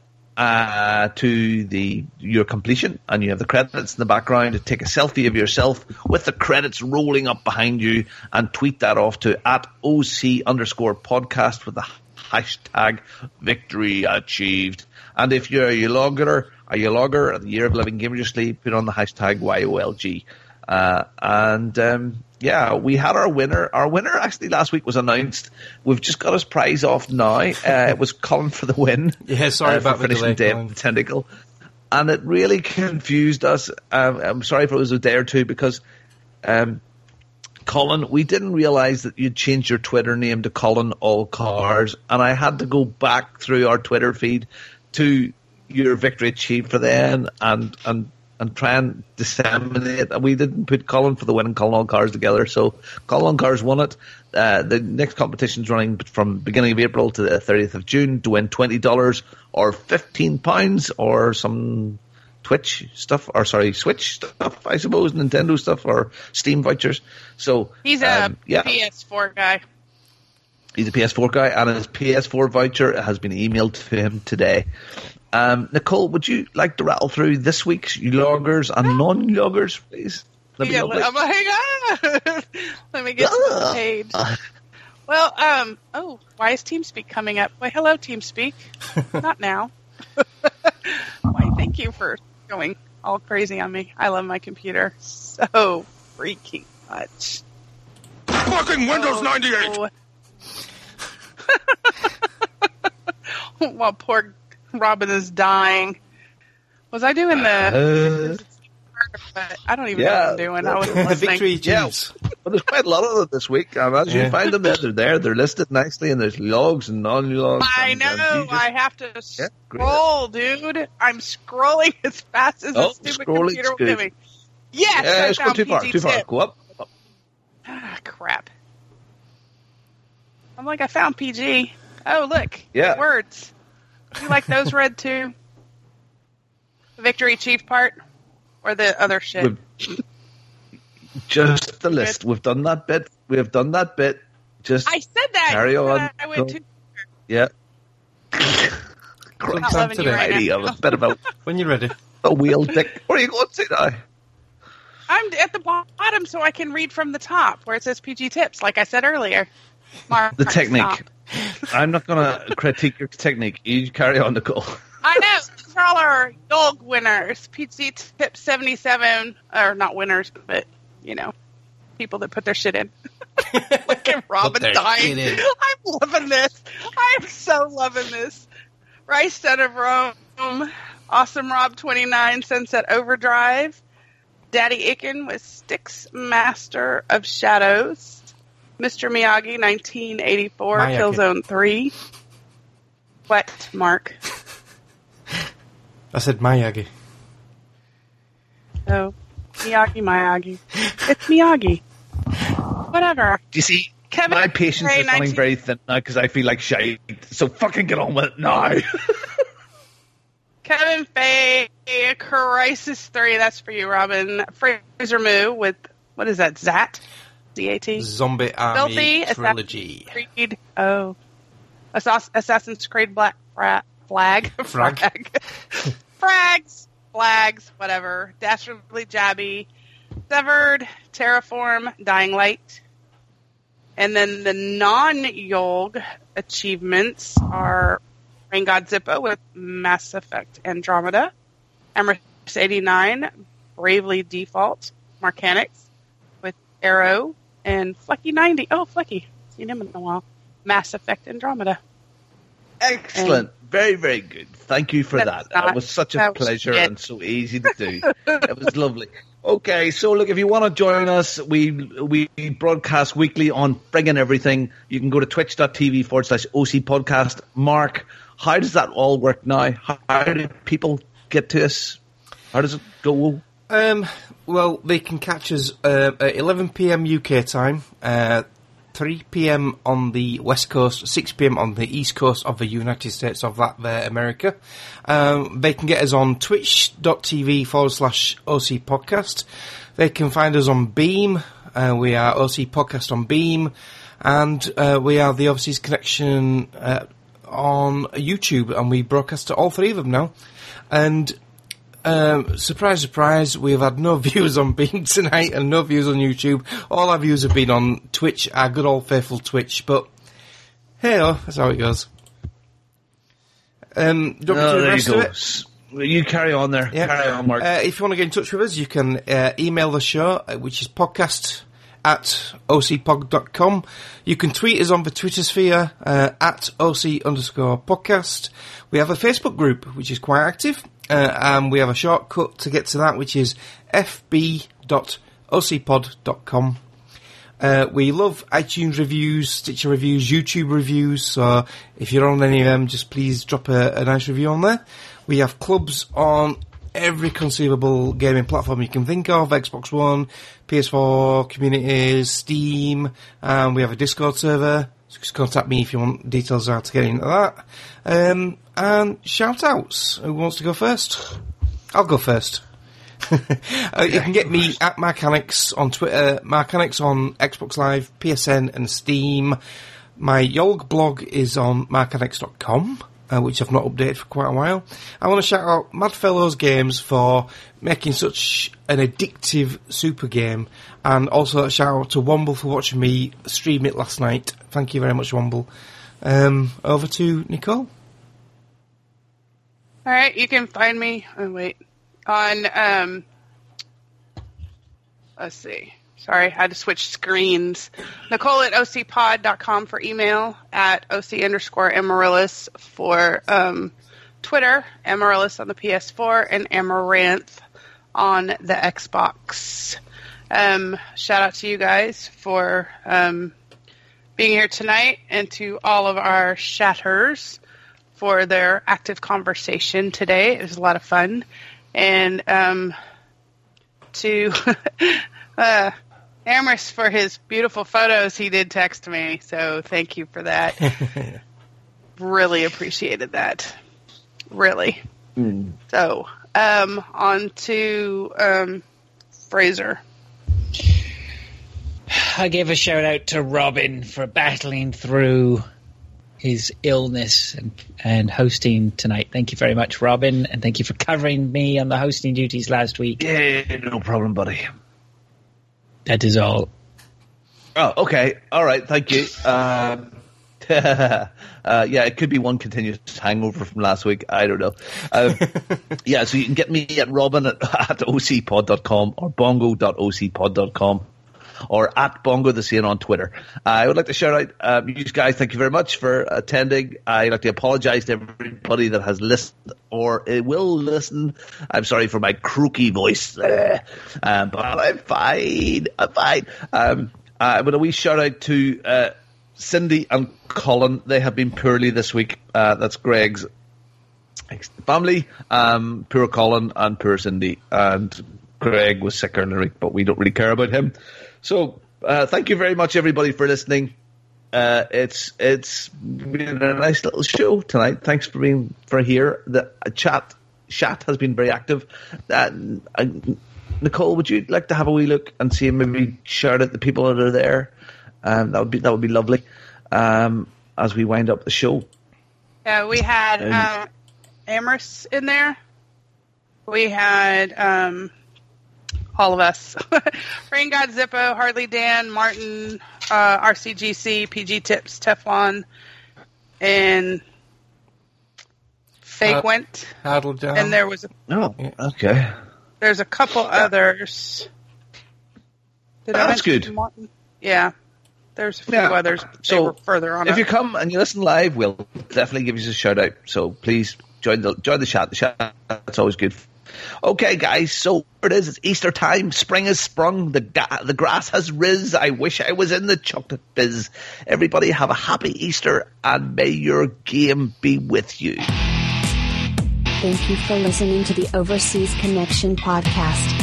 uh, to the your completion and you have the credits in the background, to take a selfie of yourself with the credits rolling up behind you and tweet that off to at OC underscore podcast with the hashtag victory achieved. And if you're a logger, a logger at the Year of Living Game Industry, put on the hashtag Y O L G. Uh, and um, yeah, we had our winner. Our winner actually last week was announced. We've just got his prize off now. Uh, it was Colin for the win. Yeah, sorry uh, about for the finishing delay. Day of the Tentacle. And it really confused us. Um, I'm sorry if it was a day or two because, um, Colin, we didn't realise that you'd changed your Twitter name to Colin All Cars, and I had to go back through our Twitter feed to your victory achieved for then and and. and try and disseminate. We didn't put Colin for the win and Colin All Cars together, so Colin All Cars won it. Uh, the next competition's running from beginning of April to the thirtieth of June to win twenty dollars or fifteen pounds or some Twitch stuff, or sorry, Switch stuff, I suppose, Nintendo stuff or Steam vouchers. So he's a um, yeah. P S four guy. He's a P S four guy, and his P S four voucher has been emailed to him today. Um, Nicole, would you like to rattle through this week's loggers and non-loggers, please? Yeah, I'm like, ah. Let me get to the page. Well, um, oh, why is TeamSpeak coming up? Why, hello, TeamSpeak. Not now. Why, thank you for going all crazy on me. I love my computer so freaking much. Fucking Windows Oh, ninety-eight! no. While poor Robin is dying. Was I doing the... Uh, But I don't even yeah. know what I'm doing. I wasn't listening. Victory Yeah. Chiefs. Well, there's quite a lot of them this week. Um, as Yeah. you find them there, they're there. They're listed nicely, and there's logs and non-logs. I and, and know. you just- I have to Yeah, great. scroll, dude. I'm scrolling as fast as Oh, the stupid scrolling's computer will good. give me. Yes, Yeah, I it's go found too far. P G Too far. tip. Go up. up. Ah, crap. I'm like, I found P G. Oh, look. Yeah. Words. You like those read too? The Victory Chief part? Or the other shit? We've- Just the list. We've done that bit. We have done that bit. Just I said that. carry You said on. I went Go. too yeah. I'm not Sometime loving you today. right Lady now. of a bit of a, When you're ready. a wheel dick. Where are you going to now? I'm at the bottom so I can read from the top where it says P G tips, like I said earlier. Mark, The technique. stop. I'm not going to critique your technique. You carry on, Nicole. I know. These are all our dog winners. P G tip seventy-seven, or not winners, but, you know, people that put their shit in. Look at Robin their dying. shit in. I'm loving this. I'm so loving this. Rice Son of Rome, Awesome Rob twenty-nine, Sunset Overdrive, Daddy Icken with Styx, Master of Shadows, Mister Miyagi, nineteen eighty-four, Miyagi. Killzone three. What, Mark? I said Miyagi. Oh, Miyagi, Miyagi. It's Miyagi. Whatever. Do you see? Kevin My patience Ray, is running nineteen very thin now because I feel like shite. So fucking get on with it now. Kevin Feige, Crisis three, that's for you, Robin. Fraser Moo with, what is that, Zat? Z A T? Zombie Army Filthy, Trilogy. Assassin's Creed, oh. Assass- Assassin's Creed Black fra- Flag. Frag. Frag. Frags. Flags, whatever. Dastardly Jabby. Severed, Terraform, Dying Light. And then the non-Yolg achievements are Rain God Zippo with Mass Effect Andromeda. Emrys eighty-nine, Bravely Default, Marcanix with Arrow. And Flecky ninety, oh, Flecky, seen him in a while. Mass Effect Andromeda. Excellent. Very, very good. Thank you for That's that. not- It was such a that was pleasure shit. and so easy to do. It was lovely. Okay, so look, if you want to join us, we we broadcast weekly on friggin' everything. You can go to twitch.tv forward slash OC podcast. Mark, how does that all work now? How, how do people get to us? How does it go? Um, well, they can catch us uh, at eleven p.m. U K time, uh, three p.m. on the West Coast, six p.m. on the East Coast of the United States of that there, America. Um, they can get us on twitch.tv forward slash OC podcast. They can find us on Beam. Uh, we are O C Podcast on Beam. And uh, we are the Overseas Connection uh, on YouTube, and we broadcast to all three of them now. And Um, surprise, surprise, we have had no views on Beam tonight and no views on YouTube. All our views have been on Twitch, our good old faithful Twitch, but hey, oh, that's how it goes. Um, do you want me to Oh, do the there you rest of go. it? S- You carry on there. Yeah. Carry on, Mark. Uh, if you want to get in touch with us, you can uh, email the show, uh, which is podcast at ocpod dot com. You can tweet us on the Twitter sphere uh, at oc underscore podcast. We have a Facebook group, which is quite active, uh, and we have a shortcut to get to that, which is f b dot o c pod dot com. Uh, we love iTunes reviews, Stitcher reviews, YouTube reviews, so if you're on any of them, just please drop a, a nice review on there. We have clubs on every conceivable gaming platform you can think of, Xbox One, P S four, communities, Steam, and we have a Discord server, so just contact me if you want details how to get into that. Um, and shout-outs. Who wants to go first? I'll go first. uh, you can get me at Marcanix on Twitter, Marcanix on Xbox Live, P S N and Steam. My Yolg blog is on marcanix dot com. uh, which I've not updated for quite a while. I want to shout out Madfellows Games for making such an addictive super game, and also a shout out to Womble for watching me stream it last night. Thank you very much, Womble. Um, over to Nicole. All right, you can find me. Oh, wait, on. Um, let's see. Sorry, I had to switch screens. Nicole at O C pod dot com for email, at O C underscore Amaryllis for um, Twitter, Amaryllis on the P S four, and Amaranth on the Xbox. Um, shout out to you guys for um, being here tonight, and to all of our chatters for their active conversation today. It was a lot of fun. And um, to... uh, Amherst for his beautiful photos. He did text me, so thank you for that. Really appreciated that. Really. Mm. So, um, on to um, Fraser. I gave a shout out to Robin for battling through his illness and, and hosting tonight. Thank you very much, Robin, and thank you for covering me on the hosting duties last week. Yeah, no problem, buddy. That is all. Oh, okay. All right. Thank you. Um, uh, yeah, it could be one continuous hangover from last week. I don't know. Um, yeah, so you can get me at Robin at, at O C pod dot com or bongo dot O C pod dot com or at Bongo the Scene on Twitter. Uh, I would like to shout out um, you guys. Thank you very much for attending. I'd like to apologize to everybody that has listened or uh, will listen. I'm sorry for my croaky voice, um, but I'm fine. I'm fine. Um, uh, but a wee shout out to uh, Cindy and Colin. They have been poorly this week. Uh, that's Greg's family. Um, poor Colin and poor Cindy. And Greg was sick earlier in the week, but we don't really care about him. So, uh, thank you very much, everybody, for listening. Uh, it's it's been a nice little show tonight. Thanks for being for here. The uh, chat chat has been very active. Uh, uh, Nicole, would you like to have a wee look and see maybe shout out the people that are there? Um, that would be that would be lovely. Um, as we wind up the show. Yeah, we had um, Amherst in there. We had. Um, All of us. Rain God, Zippo, Hardly Dan, Martin, uh, R C G C, P G Tips, Teflon, and Fake uh, went. Down. And there was a... Oh, okay. There's a couple others. Did oh, I that's good. Martin? Yeah. There's a few yeah. others. So, they were further on if up. you come and you listen live, we'll definitely give you a shout out. So please join the join the chat. The chat, that's always good. Okay, guys, so it is. It's Easter time. Spring has sprung. The ga- the grass has riz. I wish I was in the chocolate biz. Everybody have a happy Easter, and may your game be with you. Thank you for listening to the Overseas Connection podcast.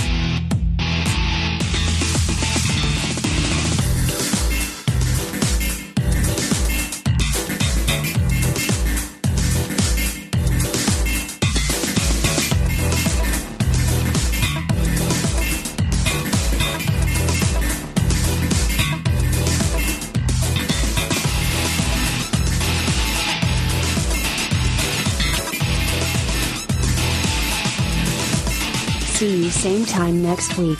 See you same time next week.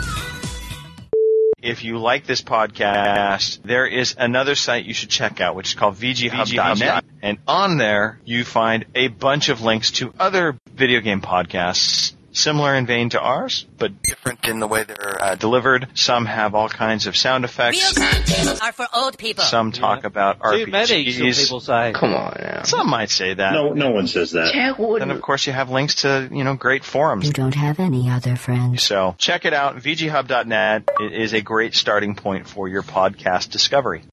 If you like this podcast, there is another site you should check out, which is called V G Hub dot net. And on there, you find a bunch of links to other video game podcasts, similar in vein to ours, but different in the way they're uh, delivered. Some have all kinds of sound effects. Real are for old people. Some talk yeah. about R P Gs. Many, some people say. Come on now. Some might say that. No, no one says that. And of course, you have links to, you know, great forums. You don't have any other friends. So check it out, V G Hub dot net. It is a great starting point for your podcast discovery.